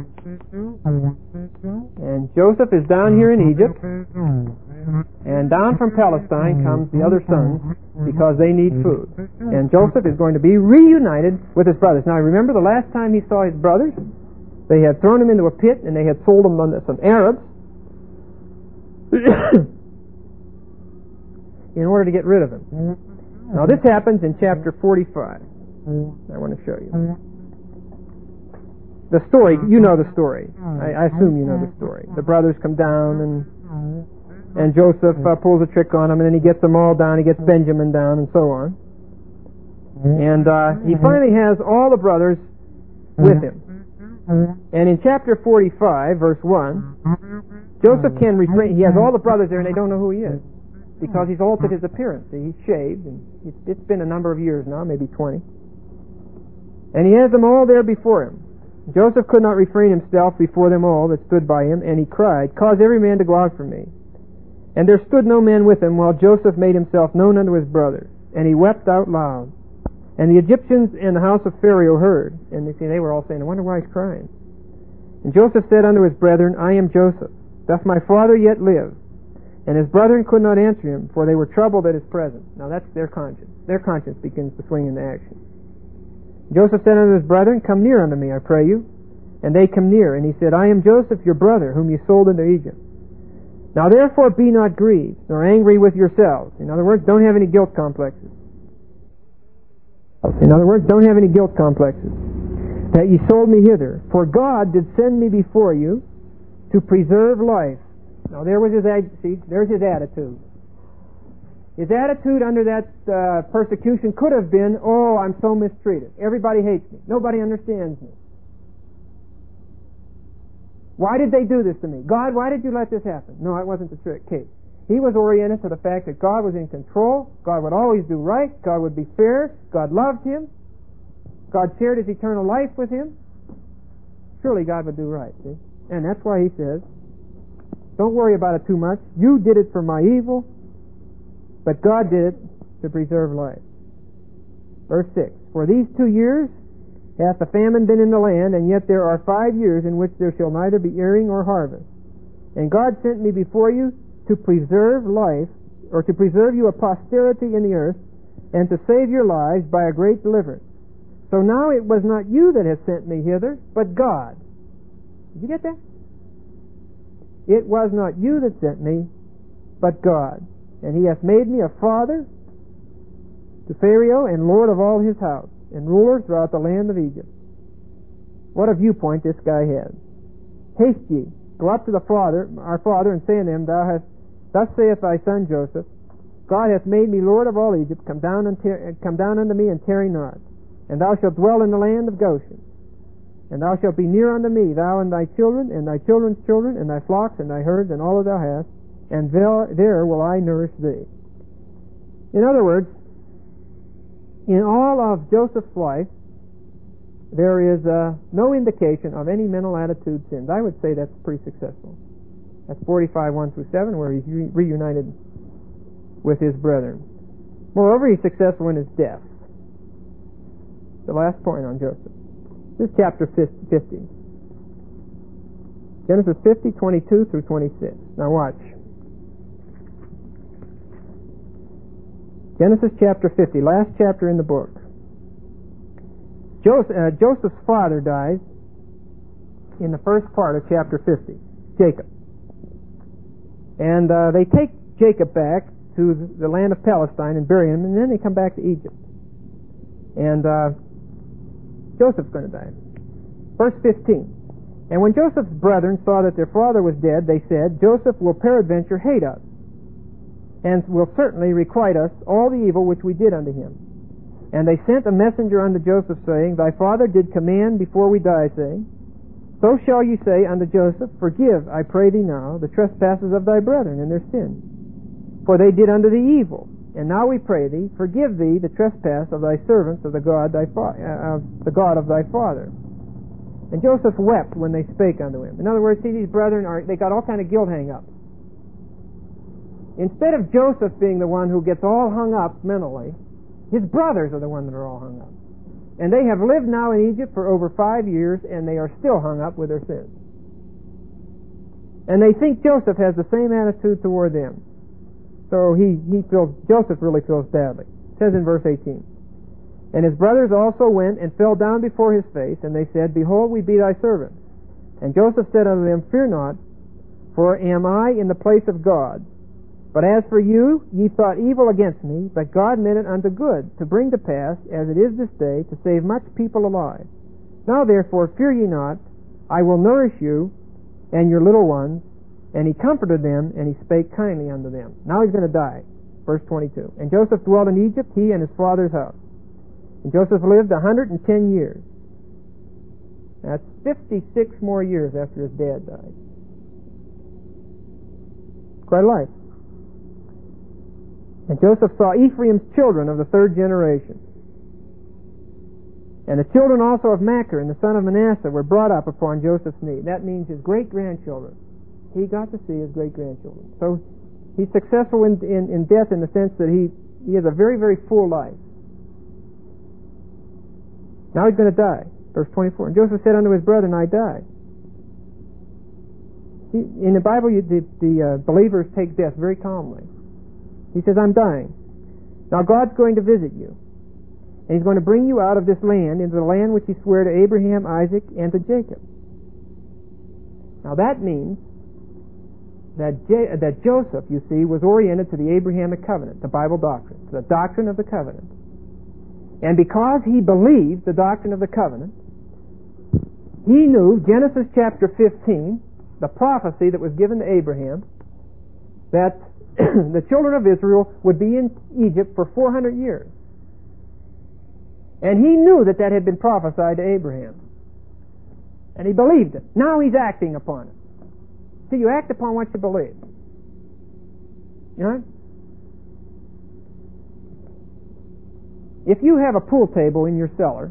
And Joseph is down here in Egypt. And down from Palestine comes the other sons because they need food. And Joseph is going to be reunited with his brothers. Now remember the last time he saw his brothers? They had thrown him into a pit and they had sold him to some Arabs in order to get rid of him. Now this happens in chapter forty-five. I want to show you. The story, you know the story. I, I assume you know the story. The brothers come down and and Joseph uh, pulls a trick on them, and then he gets them all down. He gets Benjamin down and so on. And uh, he finally has all the brothers with him. And in chapter forty-five, verse one, Joseph can refrain. He has all the brothers there, and they don't know who he is because he's altered his appearance. He's shaved, and it's been a number of years now, maybe twenty. And he has them all there before him. Joseph could not refrain himself before them all that stood by him, and he cried, Cause every man to go out from me. And there stood no man with him, while Joseph made himself known unto his brothers. And he wept out loud. And the Egyptians in the house of Pharaoh heard. And they, see, they were all saying, I wonder why he's crying. And Joseph said unto his brethren, I am Joseph. Doth my father yet live? And his brethren could not answer him, for they were troubled at his presence. Now that's their conscience. Their conscience begins to swing into action. Joseph said unto his brethren, Come near unto me, I pray you. And they come near. And he said, I am Joseph, your brother, whom you sold into Egypt. Now therefore be not grieved, nor angry with yourselves. In other words, don't have any guilt complexes. In other words, don't have any guilt complexes, that ye sold me hither. For God did send me before you to preserve life. Now there was his, see, there's his attitude. His attitude under that uh, persecution could have been, oh, I'm so mistreated. Everybody hates me. Nobody understands me. Why did they do this to me? God, why did you let this happen? No, it wasn't the trick case. He was oriented to the fact that God was in control. God would always do right. God would be fair. God loved him. God shared his eternal life with him. Surely God would do right, see? And that's why he says, don't worry about it too much. You did it for my evil, but God did it to preserve life. Verse six, For these two years hath the famine been in the land, and yet there are five years in which there shall neither be earing or harvest. And God sent me before you to preserve life, or to preserve you a posterity in the earth, and to save your lives by a great deliverance. So now it was not you that has sent me hither, but God. Did you get that? It was not you that sent me, but God. And he hath made me a father to Pharaoh, and lord of all his house, and ruler throughout the land of Egypt. What a viewpoint this guy had. Haste ye, go up to the father, our father, and say unto him, Thou hast, thus saith thy son Joseph, God hath made me lord of all Egypt. Come down, and tar- come down unto me, and tarry not. And thou shalt dwell in the land of Goshen. And thou shalt be near unto me, thou and thy children, and thy children's children, and thy flocks, and thy herds, and all that thou hast, and there, there will I nourish thee. In other words, in all of Joseph's life, there is uh, no indication of any mental attitude sins. I would say that's pretty successful. That's forty-five, one through seven, where he's re- reunited with his brethren. Moreover, he's successful in his death. The last point on Joseph. This is chapter fifty. Genesis fifty, twenty-two through twenty-six. Now watch. Genesis chapter fifty, last chapter in the book. Joseph, uh, Joseph's father dies in the first part of chapter fifty, Jacob. And uh, they take Jacob back to the land of Palestine and bury him, and then they come back to Egypt. And uh, Joseph's going to die. Verse fifteen. And when Joseph's brethren saw that their father was dead, they said, Joseph will peradventure hate us, and will certainly requite us all the evil which we did unto him. And they sent a messenger unto Joseph, saying, Thy father did command before we die, saying, So shall ye say unto Joseph, Forgive, I pray thee now, the trespasses of thy brethren and their sins. For they did unto thee evil. And now we pray thee, forgive thee the trespass of thy servants of the God, thy fa- uh, the God of thy father. And Joseph wept when they spake unto him. In other words, see, these brethren are they got all kind of guilt hang-ups. Instead of Joseph being the one who gets all hung up mentally, his brothers are the ones that are all hung up. And they have lived now in Egypt for over five years, and they are still hung up with their sins. And they think Joseph has the same attitude toward them. So he, he feels, Joseph really feels badly. It says in verse eighteen, And his brothers also went and fell down before his face, and they said, Behold, we be thy servants. And Joseph said unto them, Fear not, for am I in the place of God? But as for you, ye thought evil against me, but God meant it unto good, to bring to pass, as it is this day, to save much people alive. Now therefore fear ye not, I will nourish you and your little ones. And he comforted them, and he spake kindly unto them. Now he's going to die. Verse twenty-two. And Joseph dwelt in Egypt, he and his father's house. And Joseph lived a hundred and ten years. That's fifty-six more years after his dad died. Quite a life. And Joseph saw Ephraim's children of the third generation. And the children also of Machir and the son of Manasseh were brought up upon Joseph's knee. That means his great-grandchildren. He got to see his great-grandchildren. So he's successful in, in, in death in the sense that he, he has a very, very full life. Now he's going to die. Verse twenty-four. And Joseph said unto his brethren, I die. See, in the Bible, you, the, the uh, believers take death very calmly. He says, I'm dying. Now God's going to visit you. And He's going to bring you out of this land into the land which He swore to Abraham, Isaac, and to Jacob. Now that means that, J- that Joseph, you see, was oriented to the Abrahamic covenant, the Bible doctrine, to the doctrine of the covenant. And because he believed the doctrine of the covenant, he knew, Genesis chapter fifteen, the prophecy that was given to Abraham, that the children of Israel would be in Egypt for four hundred years. And he knew that that had been prophesied to Abraham. And he believed it. Now he's acting upon it. See, you act upon what you believe. You know? If you have a pool table in your cellar,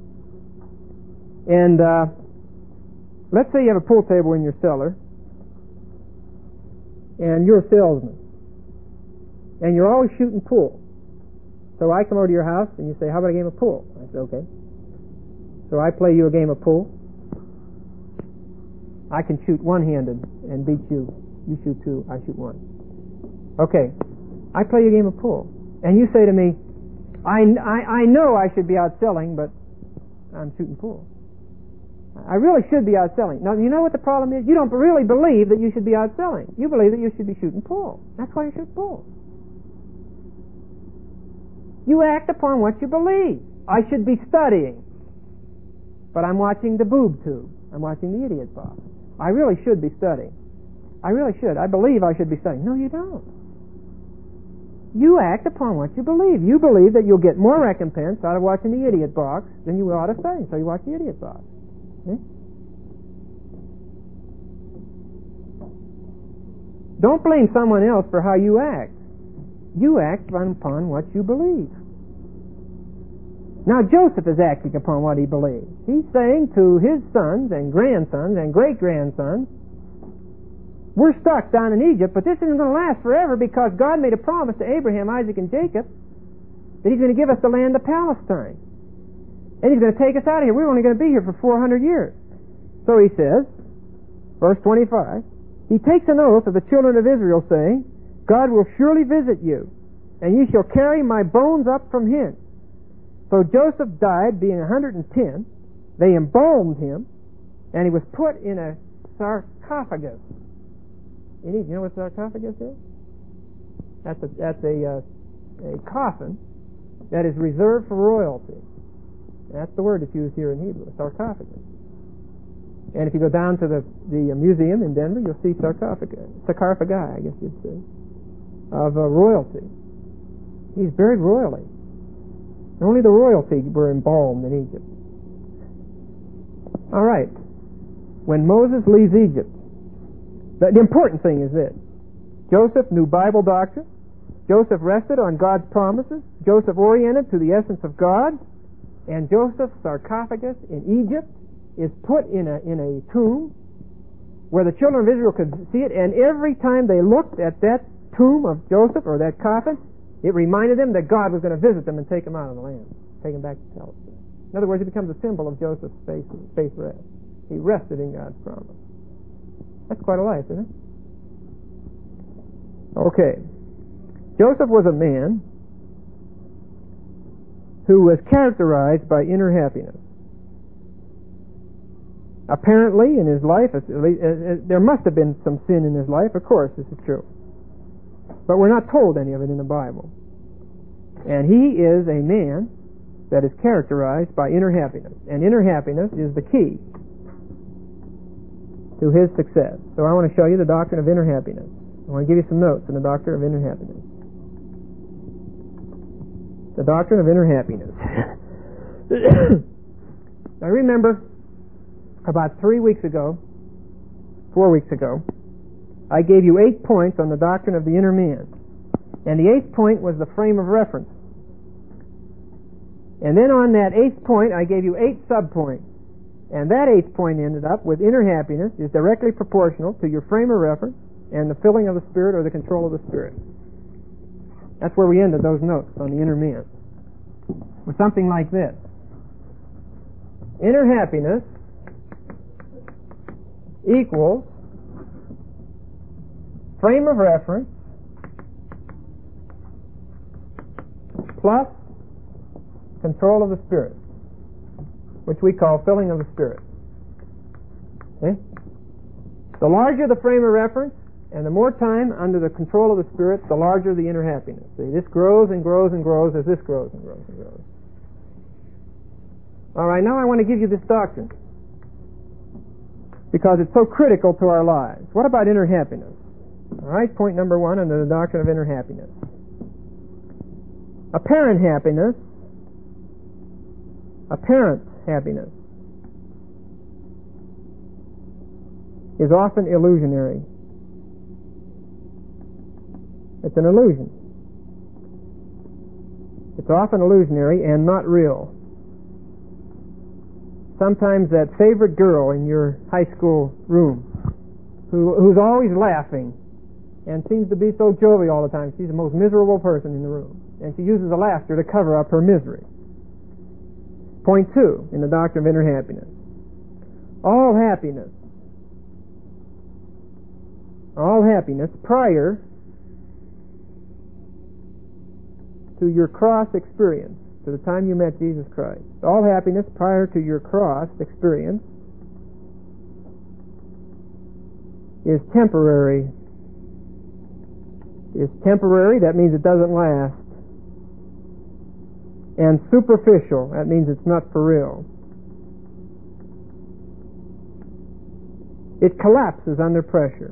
and uh, let's say you have a pool table in your cellar, and you're a salesman, and you're always shooting pool. So I come over to your house, and you say, how about a game of pool? I say, okay. So I play you a game of pool. I can shoot one-handed and beat you. You shoot two, I shoot one. Okay. I play you a game of pool. And you say to me, I, I, I know I should be out selling, but I'm shooting pool. I really should be out selling. Now, you know what the problem is? You don't really believe that you should be out selling. You believe that you should be shooting pool. That's why you shoot pool. You act upon what you believe. I should be studying, but I'm watching the boob tube. I'm watching the idiot box. I really should be studying. I really should. I believe I should be studying. No, you don't. You act upon what you believe. You believe that you'll get more recompense out of watching the idiot box than you will out of studying, so you watch the idiot box. See? Don't blame someone else for how you act. You act upon what you believe. Now Joseph is acting upon what he believes. He's saying to his sons and grandsons and great-grandsons, we're stuck down in Egypt, but this isn't going to last forever because God made a promise to Abraham, Isaac, and Jacob that He's going to give us the land of Palestine. And He's going to take us out of here. We're only going to be here for four hundred years. So he says, verse twenty-five, He takes an oath of the children of Israel, saying, God will surely visit you, and ye shall carry my bones up from hence. So Joseph died, being one hundred ten. They embalmed him, and he was put in a sarcophagus. You need, you know what sarcophagus is? That's a, that's a, uh, a coffin that is reserved for royalty. That's the word that's used here in Hebrew, sarcophagus. And if you go down to the, the museum in Denver, you'll see sarcophagi, sarcophagi, I guess you'd say, of uh, royalty. He's buried royally. Only the royalty were embalmed in Egypt. All right. When Moses leaves Egypt, the, the important thing is this. Joseph knew Bible doctrine. Joseph rested on God's promises. Joseph oriented to the essence of God. And Joseph's sarcophagus in Egypt is put in a, in a tomb where the children of Israel could see it. And every time they looked at that tomb of Joseph or that coffin, it reminded them that God was going to visit them and take them out of the land, take them back to Palestine. In other words, it becomes a symbol of Joseph's faith, faith rest. He rested in God's promise. That's quite a life, isn't it? Okay. Joseph was a man who was characterized by inner happiness. Apparently, in his life, there must have been some sin in his life. Of course, this is true. But we're not told any of it in the Bible. And he is a man that is characterized by inner happiness. And inner happiness is the key to his success. So I want to show you the doctrine of inner happiness. I want to give you some notes on the doctrine of inner happiness. The doctrine of inner happiness. I remember about three weeks ago, four weeks ago, I gave you eight points on the doctrine of the inner man. And the eighth point was the frame of reference. And then on that eighth point, I gave you eight subpoints. And that eighth point ended up with inner happiness is directly proportional to your frame of reference and the filling of the Spirit or the control of the Spirit. That's where we ended those notes on the inner man. With something like this. Inner happiness equals frame of reference plus control of the Spirit, which we call filling of the Spirit. Okay? The larger the frame of reference and the more time under the control of the Spirit, the larger the inner happiness. See, this grows and grows and grows as this grows and grows and grows. All right, now I want to give you this doctrine because it's so critical to our lives. What about inner happiness? All right, point number one under the doctrine of inner happiness. Apparent happiness, apparent happiness is often illusionary. It's an illusion. It's often illusionary and not real. Sometimes that favorite girl in your high school room who, who's always laughing and seems to be so jovial all the time, she's the most miserable person in the room. And she uses the laughter to cover up her misery. Point two in the doctrine of inner happiness. All happiness, all happiness prior to your cross experience, to the time you met Jesus Christ. All happiness prior to your cross experience is temporary. Is temporary, that means it doesn't last. And superficial, that means it's not for real. It collapses under pressure.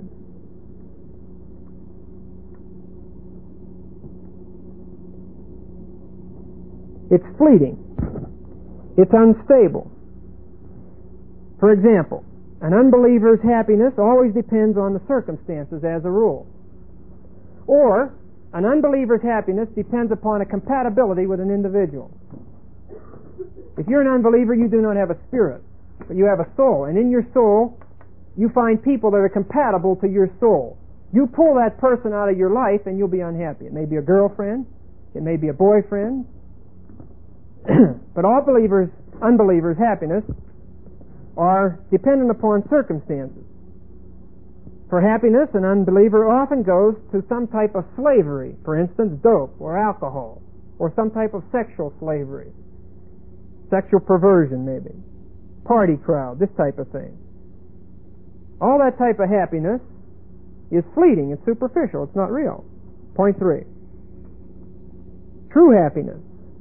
It's fleeting. It's unstable. For example, an unbeliever's happiness always depends on the circumstances as a rule. Or, an unbeliever's happiness depends upon a compatibility with an individual. If you're an unbeliever, you do not have a spirit, but you have a soul. And in your soul, you find people that are compatible to your soul. You pull that person out of your life and you'll be unhappy. It may be a girlfriend, it may be a boyfriend, but all believers, unbelievers' happiness are dependent upon circumstances. For happiness, an unbeliever often goes to some type of slavery, for instance, dope or alcohol, or some type of sexual slavery, sexual perversion maybe, party crowd, this type of thing. All that type of happiness is fleeting, it's superficial, it's not real. Point three. True happiness.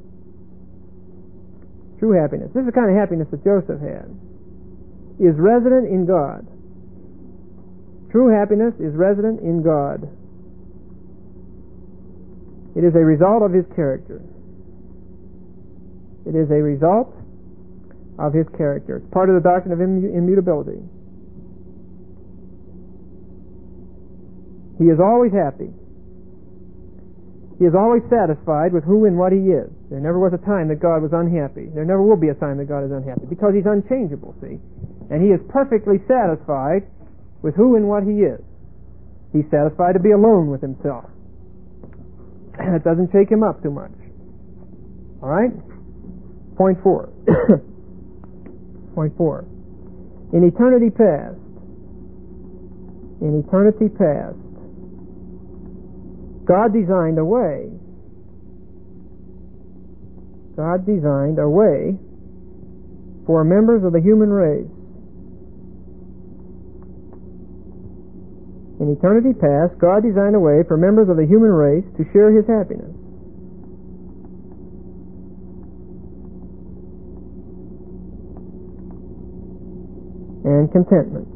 True happiness. This is the kind of happiness that Joseph had. Is resident in God. True happiness is resident in God. It is a result of His character. It is a result of His character. It's part of the doctrine of immutability. He is always happy. He is always satisfied with who and what He is. There never was a time that God was unhappy. There never will be a time that God is unhappy, because He's unchangeable, see? And He is perfectly satisfied with who and what He is. He's satisfied to be alone with Himself. That doesn't shake Him up too much. All right? Point four. Point four. In eternity past, in eternity past, God designed a way. God designed a way for members of the human race. In eternity past, God designed a way for members of the human race to share His happiness. And contentment.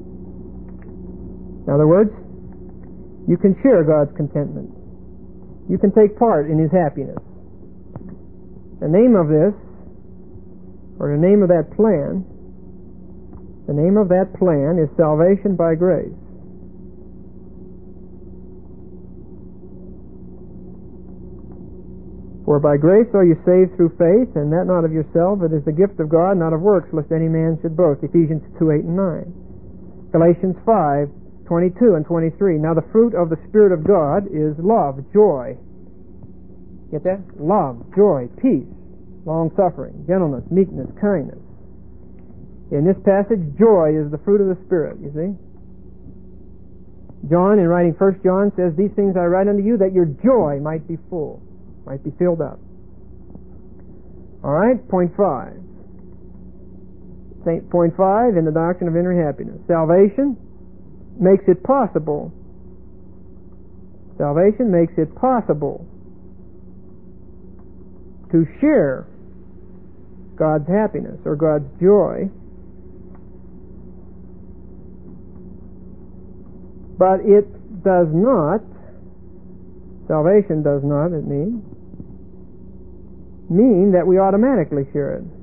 In other words, you can share God's contentment. You can take part in His happiness. The name of this, or the name of that plan, the name of that plan is salvation by grace. For by grace are you saved through faith, and that not of yourself, it is the gift of God, not of works, lest any man should boast. Ephesians two, eight and nine. Galatians five, twenty-two and twenty-three. Now the fruit of the Spirit of God is love, joy. Get that? Love, joy, peace, long-suffering, gentleness, meekness, kindness. In this passage, joy is the fruit of the Spirit, you see. John, in writing First John, says, These things I write unto you, that your joy might be full, might be filled up. All right, point five. Point five in the doctrine of inner happiness. Salvation makes it possible. Salvation makes it possible to share God's happiness or God's joy, but it does not, salvation does not, it means, mean that we automatically share it.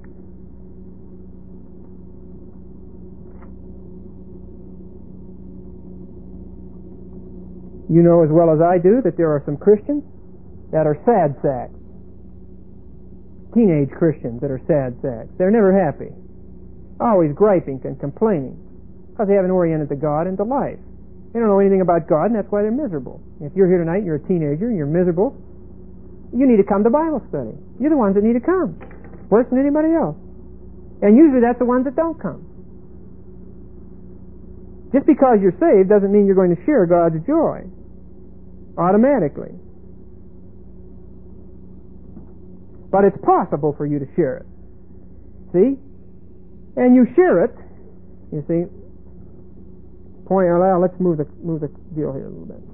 You know as well as I do that there are some Christians that are sad sacks. Teenage Christians that are sad sacks. They're never happy. Always griping and complaining because they haven't oriented to God and to life. They don't know anything about God, and that's why they're miserable. If you're here tonight and you're a teenager and you're miserable, you need to come to Bible study. You're the ones that need to come, worse than anybody else. And usually that's the ones that don't come. Just because you're saved doesn't mean you're going to share God's joy automatically. But it's possible for you to share it. See? And you share it, you see. Point, well, let's move the move the deal here a little bit.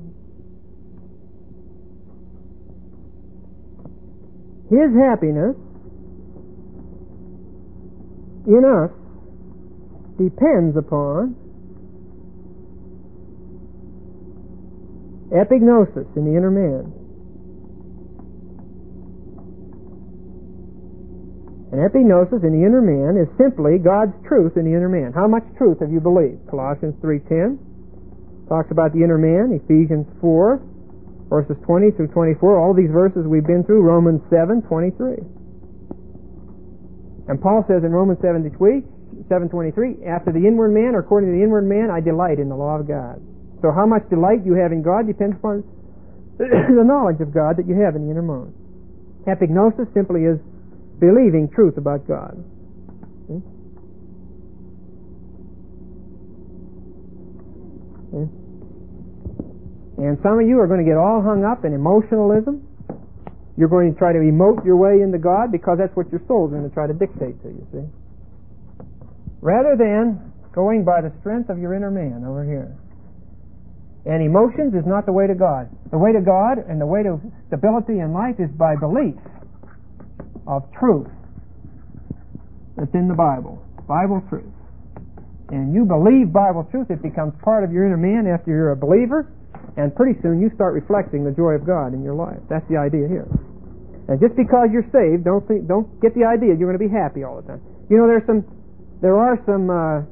His happiness in us depends upon epignosis in the inner man. And epignosis in the inner man is simply God's truth in the inner man. How much truth have you believed? Colossians three ten talks about the inner man. Ephesians four, verses twenty through twenty-four. All these verses we've been through. Romans seven twenty-three. And Paul says in Romans seven twenty-three, after the inward man, or according to the inward man, I delight in the law of God. So how much delight you have in God depends upon the knowledge of God that you have in the innermost. Epignosis simply is believing truth about God. See? See? And some of you are going to get all hung up in emotionalism. You're going to try to emote your way into God because that's what your soul's going to try to dictate to you, see? Rather than going by the strength of your inner man over here. And emotions is not the way to God. The way to God and the way to stability in life is by belief of truth that's in the Bible. Bible truth. And you believe Bible truth, it becomes part of your inner man after you're a believer, and pretty soon you start reflecting the joy of God in your life. That's the idea here. And just because you're saved, don't think, don't get the idea you're going to be happy all the time. You know, there's some, there are some uh,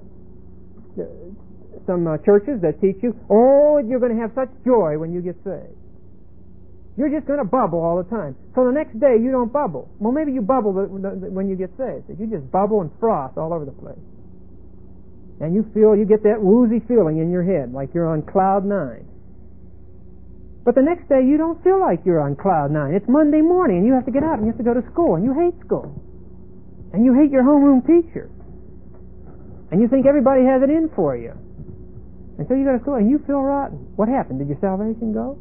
some uh, churches that teach you, oh, you're going to have such joy when you get saved. You're just going to bubble all the time. So the next day you don't bubble. Well, maybe you bubble when you get saved. You just bubble and froth all over the place. And you feel, you get that woozy feeling in your head, like you're on cloud nine. But the next day you don't feel like you're on cloud nine. It's Monday morning and you have to get up and you have to go to school, and you hate school. And you hate your homeroom teacher. And you think everybody has it in for you. And so you go to school and you feel rotten. What happened? Did your salvation go?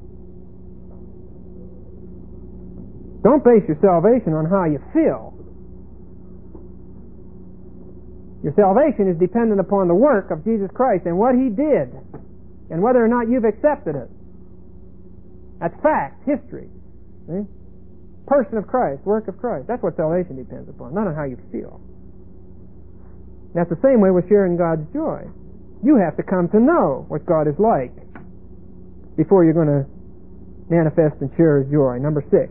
Don't base your salvation on how you feel. Your salvation is dependent upon the work of Jesus Christ and what He did, and whether or not you've accepted it. That's fact, history. See? Person of Christ, work of Christ. That's what salvation depends upon, not on how you feel. That's the same way with sharing God's joy. You have to come to know what God is like before you're going to manifest and share His joy. Number six.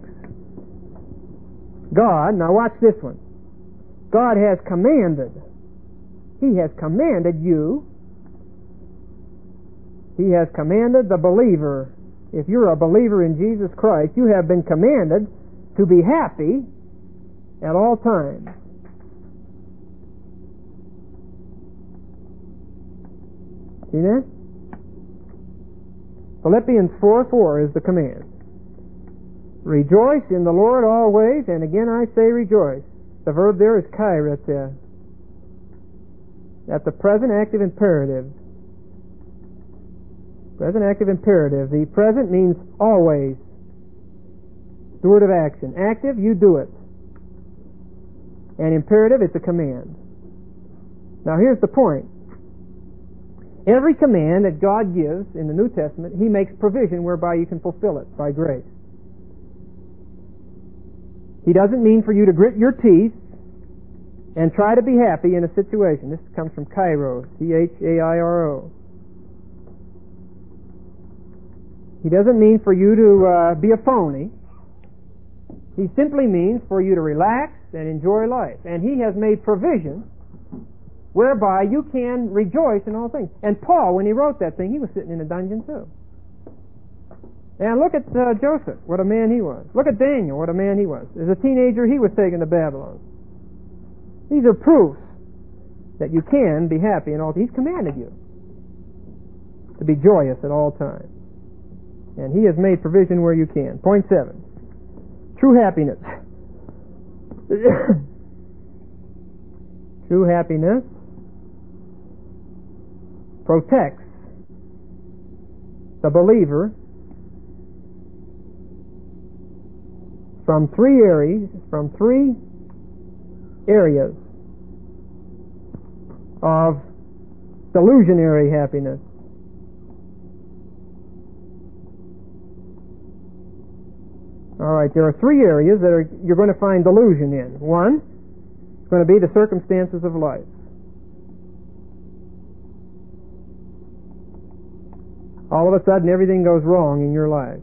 God, now watch this one. God has commanded. He has commanded you. He has commanded the believer If you're a believer in Jesus Christ, you have been commanded to be happy at all times. See that? Philippians four four is the command. Rejoice in the Lord always, and again I say rejoice. The verb there is kairete. At the present active imperative. Present active imperative. The present means always. Steward of action. Active, you do it. And imperative, it's a command. Now here's the point. Every command that God gives in the New Testament, He makes provision whereby you can fulfill it by grace. He doesn't mean for you to grit your teeth and try to be happy in a situation. This comes from Kairos, C H A I R O. He doesn't mean for you to uh, be a phony. He simply means for you to relax and enjoy life. And He has made provision whereby you can rejoice in all things. And Paul, when he wrote that thing, he was sitting in a dungeon too. And look at uh, Joseph, what a man he was. Look at Daniel, what a man he was. As a teenager, he was taken to Babylon. These are proofs that you can be happy in all things. He's commanded you to be joyous at all times. And He has made provision where you can. Point seven. True happiness. True happiness protects the believer from three areas, from three areas of delusionary happiness. All right, there are three areas that are, you're going to find delusion in. One is going to be the circumstances of life. All of a sudden, everything goes wrong in your life.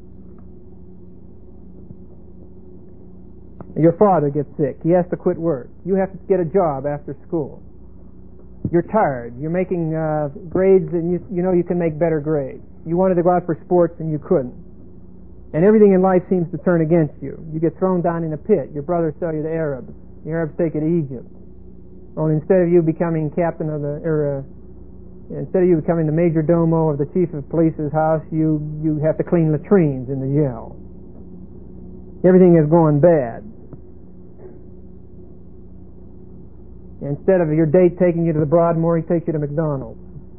Your father gets sick. He has to quit work. You have to get a job after school. You're tired. You're making uh, grades, and you, you know you can make better grades. You wanted to go out for sports, and you couldn't. And everything in life seems to turn against you. You get thrown down in a pit. Your brothers sell you to Arabs. The Arabs take you to Egypt. Well, instead of you becoming captain of the, or uh, instead of you becoming the major domo of the chief of police's house, you, you have to clean latrines in the jail. Everything is going bad. Instead of your date taking you to the Broadmoor, he takes you to McDonald's.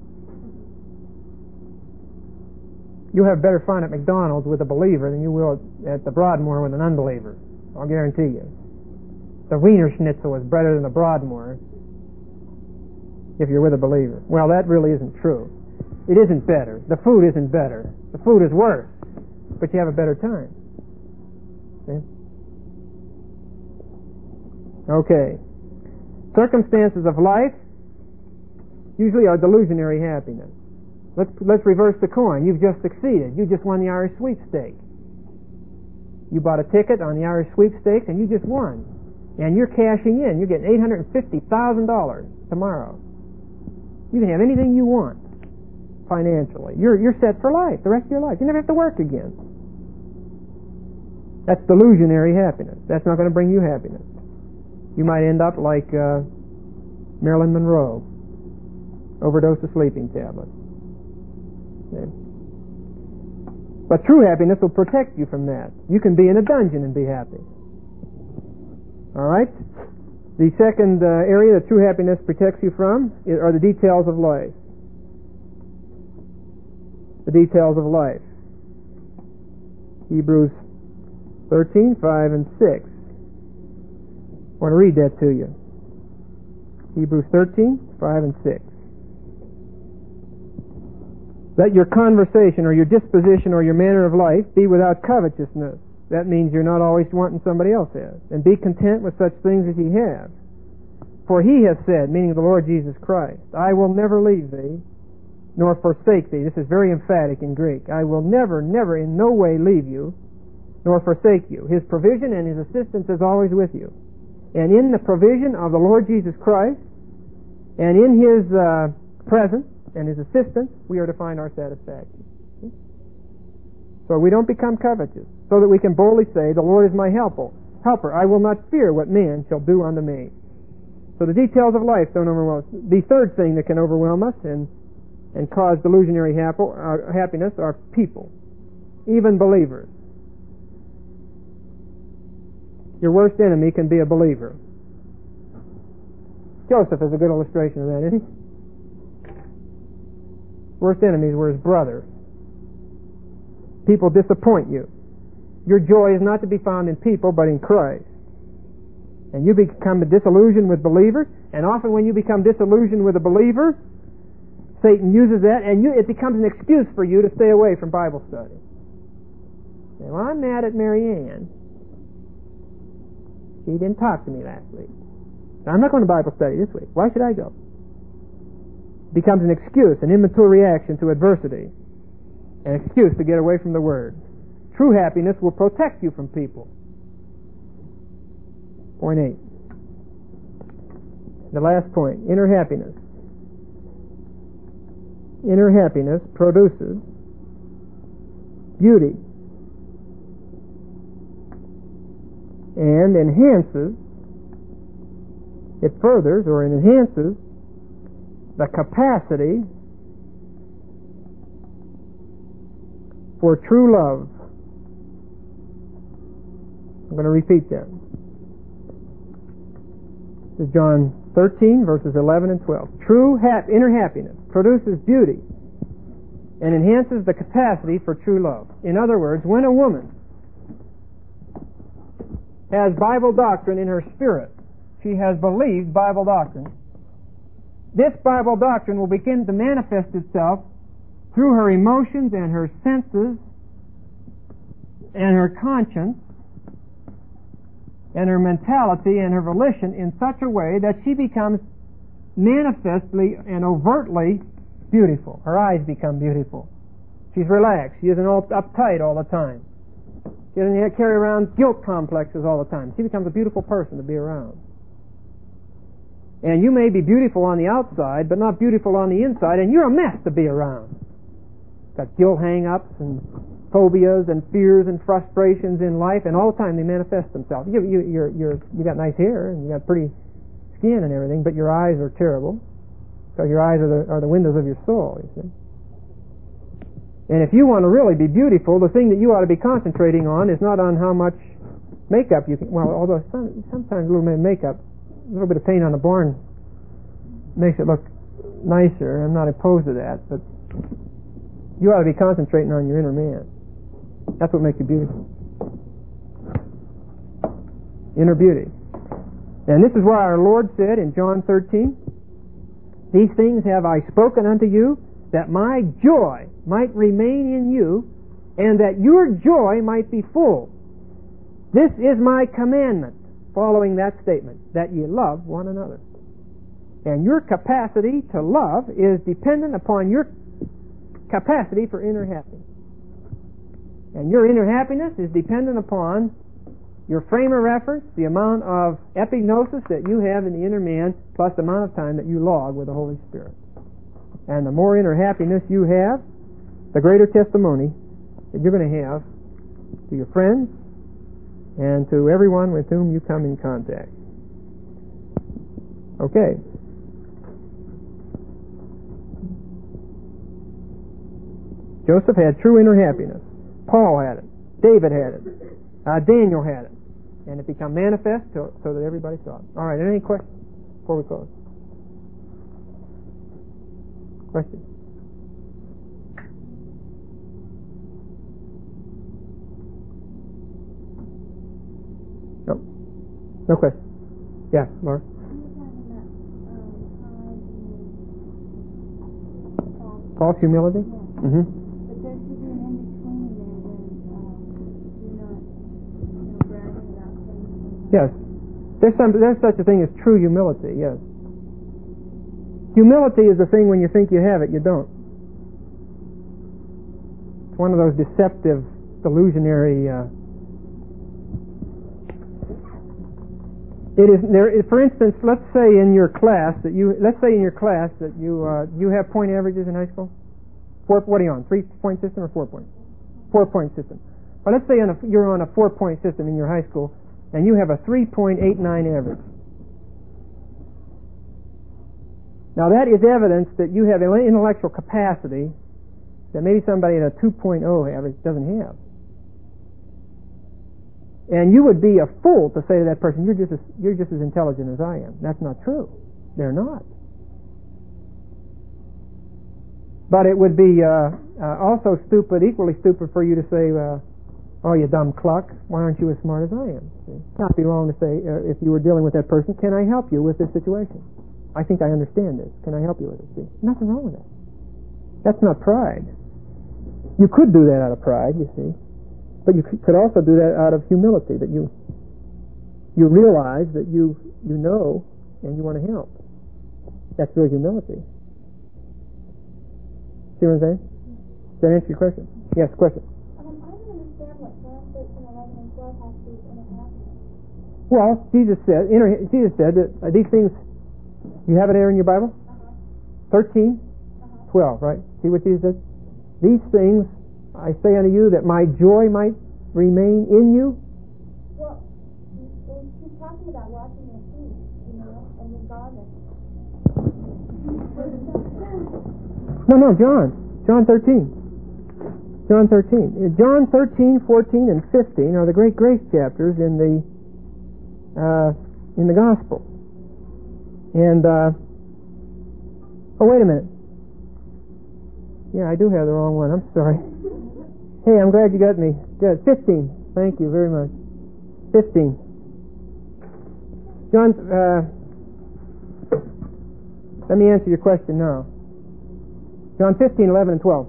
You'll have better fun at McDonald's with a believer than you will at the Broadmoor with an unbeliever. I'll guarantee you. The Wiener Schnitzel is better than the Broadmoor if you're with a believer. Well, that really isn't true. It isn't better. The food isn't better. The food is worse. But you have a better time. See? Okay. Circumstances of life usually are delusionary happiness. Let's let's reverse the coin. You've just succeeded. You just won the Irish sweepstakes. You bought a ticket on the Irish sweepstakes and you just won. And you're cashing in. You're getting eight hundred fifty thousand dollars tomorrow. You can have anything you want financially. You're you're set for life, the rest of your life. You never have to work again. That's delusionary happiness. That's not going to bring you happiness. You might end up like uh, Marilyn Monroe, overdose of sleeping tablets. Okay. But true happiness will protect you from that. You can be in a dungeon and be happy. All right? The second uh, area that true happiness protects you from are the details of life. The details of life. Hebrews thirteen, five, and six. I want to read that to you. Hebrews thirteen, five, and six. Let your conversation or your disposition or your manner of life be without covetousness. That means you're not always wanting somebody else has. And be content with such things as ye have. For He has said, meaning the Lord Jesus Christ, I will never leave thee, nor forsake thee. This is very emphatic in Greek. I will never, never in no way leave you, nor forsake you. His provision and His assistance is always with you. And in the provision of the Lord Jesus Christ, and in His uh, presence and His assistance, we are to find our satisfaction. so we don't become covetous, so that we can boldly say, the Lord is my helper. Helper, I will not fear what man shall do unto me. So the details of life don't overwhelm us. The third thing that can overwhelm us and, and cause delusionary happiness are people, even believers. Your worst enemy can be a believer. Joseph is a good illustration of that, isn't he? Worst enemies were his brothers. People disappoint you. Your joy is not to be found in people, but in Christ. And you become disillusioned with believers, and often when you become disillusioned with a believer, Satan uses that, and you, it becomes an excuse for you to stay away from Bible study. Say, well, I'm mad at Mary Ann. She didn't talk to me last week. I'm not going to Bible study this week. Why should I go? It becomes an excuse, an immature reaction to adversity, an excuse to get away from the Word. True happiness will protect you from people. Point eight. The last point, inner happiness. Inner happiness produces beauty and enhances, it furthers or it enhances the capacity for true love. I'm going to repeat that. This is John thirteen, verses eleven and twelve. True hap- inner happiness produces beauty and enhances the capacity for true love. In other words, when a woman has Bible doctrine in her spirit, she has believed Bible doctrine, this Bible doctrine will begin to manifest itself through her emotions and her senses and her conscience and her mentality and her volition in such a way that she becomes manifestly and overtly beautiful. Her eyes become beautiful. She's relaxed. She isn't all uptight all the time. She doesn't carry around guilt complexes all the time. She becomes a beautiful person to be around. And you may be beautiful on the outside, but not beautiful on the inside, and you're a mess to be around. Got guilt hang-ups and phobias and fears and frustrations in life, and all the time they manifest themselves. You, you, you're, you're, you got nice hair and you got pretty skin and everything, but your eyes are terrible, because your eyes are the, are the windows of your soul, you see. And if you want to really be beautiful, the thing that you ought to be concentrating on is not on how much makeup you can, well, although some, sometimes a little bit of makeup, a little bit of paint on the barn makes it look nicer. I'm not opposed to that, but you ought to be concentrating on your inner man. That's what makes you beautiful. Inner beauty. And this is why our Lord said in John thirteen, "These things have I spoken unto you, that my joy might remain in you, and that your joy might be full. This is my commandment," following that statement, "that ye love one another." And your capacity to love is dependent upon your capacity for inner happiness. And your inner happiness is dependent upon your frame of reference, the amount of epignosis that you have in the inner man, plus the amount of time that you log with the Holy Spirit. And the more inner happiness you have, the greater testimony that you're going to have to your friends and to everyone with whom you come in contact. Okay. Joseph had true inner happiness. Paul had it. David had it. Uh, Daniel had it. And it became manifest so, so that everybody saw it. All right, any questions before we close? Questions? No. No question. Yeah, Laura? False humility? Yeah. Mm-hmm. But there should be an in-between there when uh, you're not you know, bragging about things. Yes. There's, some, there's such a thing as true humility, yes. Humility is the thing when you think you have it, you don't. It's one of those deceptive, delusionary... Uh, it is there. For instance, let's say in your class that you let's say in your class that you uh, you have point averages in high school. Four. What are you on? Three point system or four point? four-point system. But let's say on a, you're on a four-point system in your high school, and you have a three point eight nine average. Now that is evidence that you have an intellectual capacity that maybe somebody at a two point oh average doesn't have. And you would be a fool to say to that person, you're just as, you're just as intelligent as I am. That's not true. They're not. But it would be uh, uh, also stupid, equally stupid for you to say, uh, oh, you dumb cluck, why aren't you as smart as I am? See? It's not be wrong to say, uh, if you were dealing with that person, can I help you with this situation? I think I understand this. Can I help you with it? See? Nothing wrong with that. That's not pride. You could do that out of pride, you see. But you could also do that out of humility, that you you realize that you you know and you want to help. That's real humility. See what I'm saying? Does that answer your question? Yes, question. Um, I don't understand what John thirteen, eleven, and twelve has to do with inner happiness. Well, Jesus said, inner, Jesus said that uh, these things, you have it there in your Bible? Uh-huh. thirteen, Uh-huh. twelve, right? See what Jesus said? These things I say unto you, that my joy might remain in you. Well, he's talking about washing your feet, you know, and your garment. No, no, John. John thirteen. John thirteen. John thirteen, fourteen, and fifteen are the great grace chapters in the uh, in the Gospel. And uh, oh, wait a minute. Yeah, I do have the wrong one. I'm sorry. Hey, I'm glad you got me. Good. fifteen. Thank you very much. fifteen. John, uh, let me answer your question now. John fifteen, eleven, and twelve.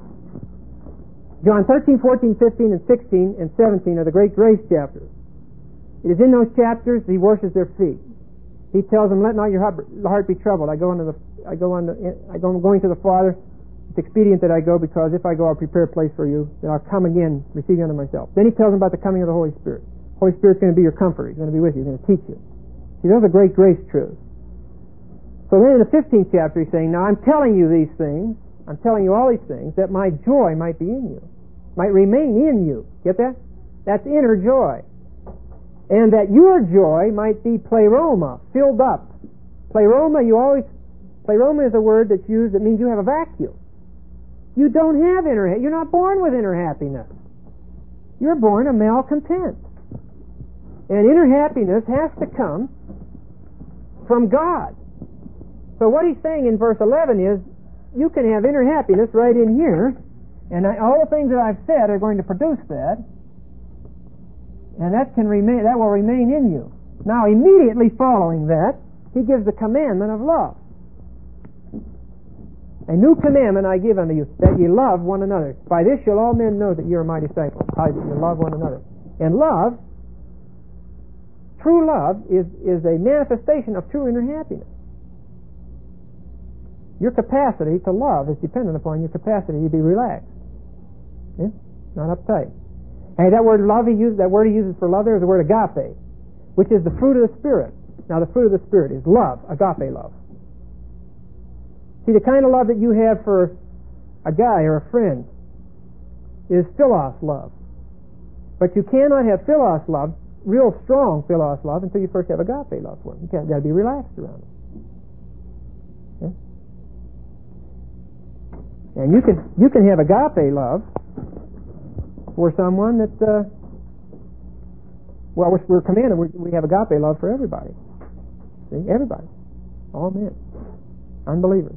John thirteen, fourteen, fifteen, and sixteen, and seventeen are the great grace chapters. It is in those chapters he washes their feet. He tells them, "Let not your heart be troubled. I go into the, I go on the, I go, I'm going to the Father. It's expedient that I go, because if I go, I'll prepare a place for you, that I'll come again, receive you unto myself." Then he tells them about the coming of the Holy Spirit. The Holy Spirit's going to be your comforter. He's going to be with you. He's going to teach you. See, those are great grace truths. So then in the fifteenth chapter, he's saying, "Now I'm telling you these things, I'm telling you all these things, that my joy might be in you, might remain in you." Get that? That's inner joy. "And that your joy might be pleroma," filled up. Pleroma, you always, pleroma is a word that's used that means you have a vacuum. You don't have inner, you're not born with inner happiness. You're born a malcontent. And inner happiness has to come from God. So what he's saying in verse eleven is, you can have inner happiness right in here, and I, all the things that I've said are going to produce that, and that can remain, that will remain in you. Now, immediately following that, he gives the commandment of love. "A new commandment I give unto you, that ye love one another. By this shall all men know that ye are my disciples, by that you love one another." And love, true love, is, is a manifestation of true inner happiness. Your capacity to love is dependent upon your capacity to be relaxed. Yeah? Not uptight. Hey, that word love he uses, that word he uses for love there is the word agape, which is the fruit of the Spirit. Now the fruit of the Spirit is love, agape love. See, the kind of love that you have for a guy or a friend is philos love. But you cannot have philos love, real strong philos love, until you first have agape love for him. You can't, got to be relaxed around him. Okay? And you can you can have agape love for someone that, uh, well, we're, we're commanded, we, we have agape love for everybody. See, everybody, all men, unbelievers.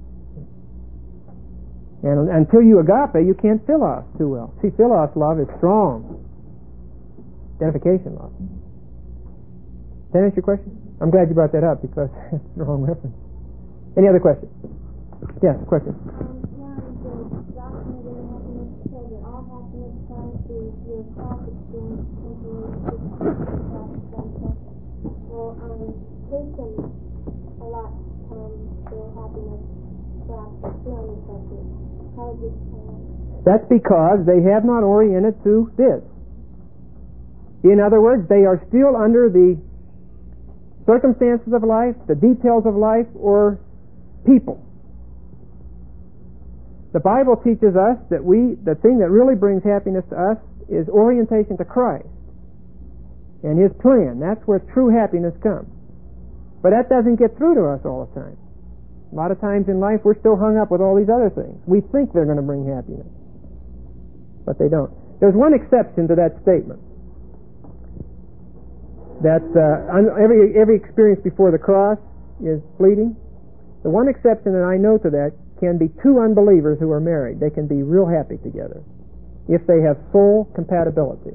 And until you agape, you can't philos too well. See, philos love is strong. Identification love. Does that answer your question? I'm glad you brought that up, because it's the wrong reference. Any other questions? Yes, question. Um, now, the doctrine of inner happiness says that all happiness comes through your past experience, well, um, who can a lot um, their happiness from feeling such? How is this changed? That's because they have not oriented to this. In other words, they are still under the circumstances of life, the details of life, or people. The Bible teaches us that we, the thing that really brings happiness to us is orientation to Christ and His plan. That's where true happiness comes. But that doesn't get through to us all the time. A lot of times in life we're still hung up with all these other things. We think they're going to bring happiness, but they don't. There's one exception to that statement. That uh, every every experience before the cross is fleeting. The one exception that I know to that can be two unbelievers who are married. They can be real happy together if they have soul compatibility.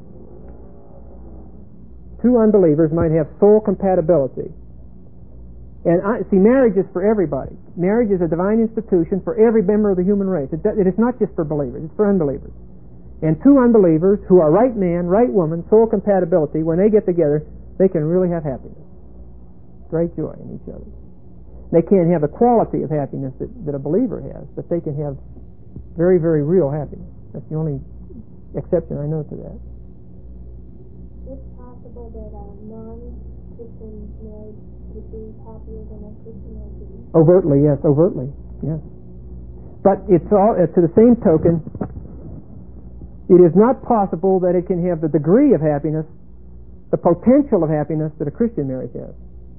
Two unbelievers might have soul compatibility. And I, see, marriage is for everybody. Marriage is a divine institution for every member of the human race. It, it is not just for believers, it's for unbelievers. And two unbelievers who are right man, right woman, soul compatibility, when they get together, they can really have happiness. Great joy in each other. They can't have the quality of happiness that, that a believer has, but they can have very, very real happiness. That's the only exception I know to that. It's possible that a non-Christian marriage could be happier than a Christian marriage. Overtly, yes, overtly, yes. But it's all uh, to the same token, it is not possible that it can have the degree of happiness, the potential of happiness that a Christian marriage has.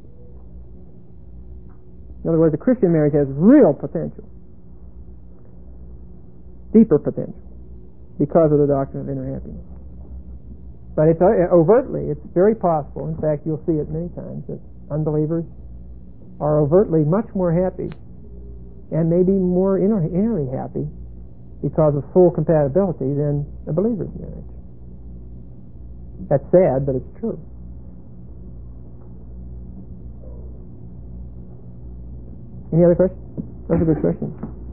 In other words, a Christian marriage has real potential, deeper potential, because of the doctrine of inner happiness. But it's uh, overtly, it's very possible. In fact, you'll see it many times that unbelievers are overtly much more happy, and maybe more inner, innerly happy, because of soul compatibility than a believer's marriage. That's sad, but it's true. Any other questions? Those are good questions.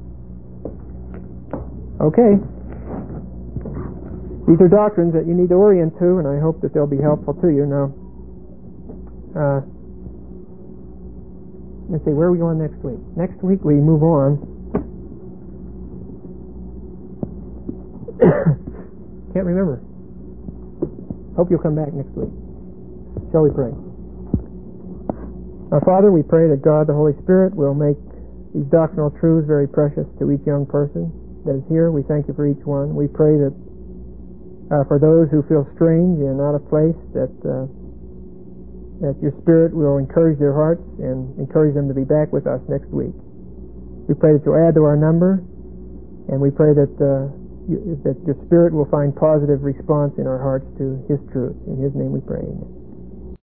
Okay. These are doctrines that you need to orient to, and I hope that they'll be helpful to you. Now, uh, let's see, where are we going next week? Next week we move on. Can't remember. Hope you'll come back next week. Shall we pray? Our Father, we pray that God, the Holy Spirit, will make these doctrinal truths very precious to each young person that is here. We thank you for each one. We pray that uh, for those who feel strange and out of place, that uh, that your Spirit will encourage their hearts and encourage them to be back with us next week. We pray that you'll add to our number, and we pray that uh, you, that your Spirit will find positive response in our hearts to His truth. In His name we pray. Amen.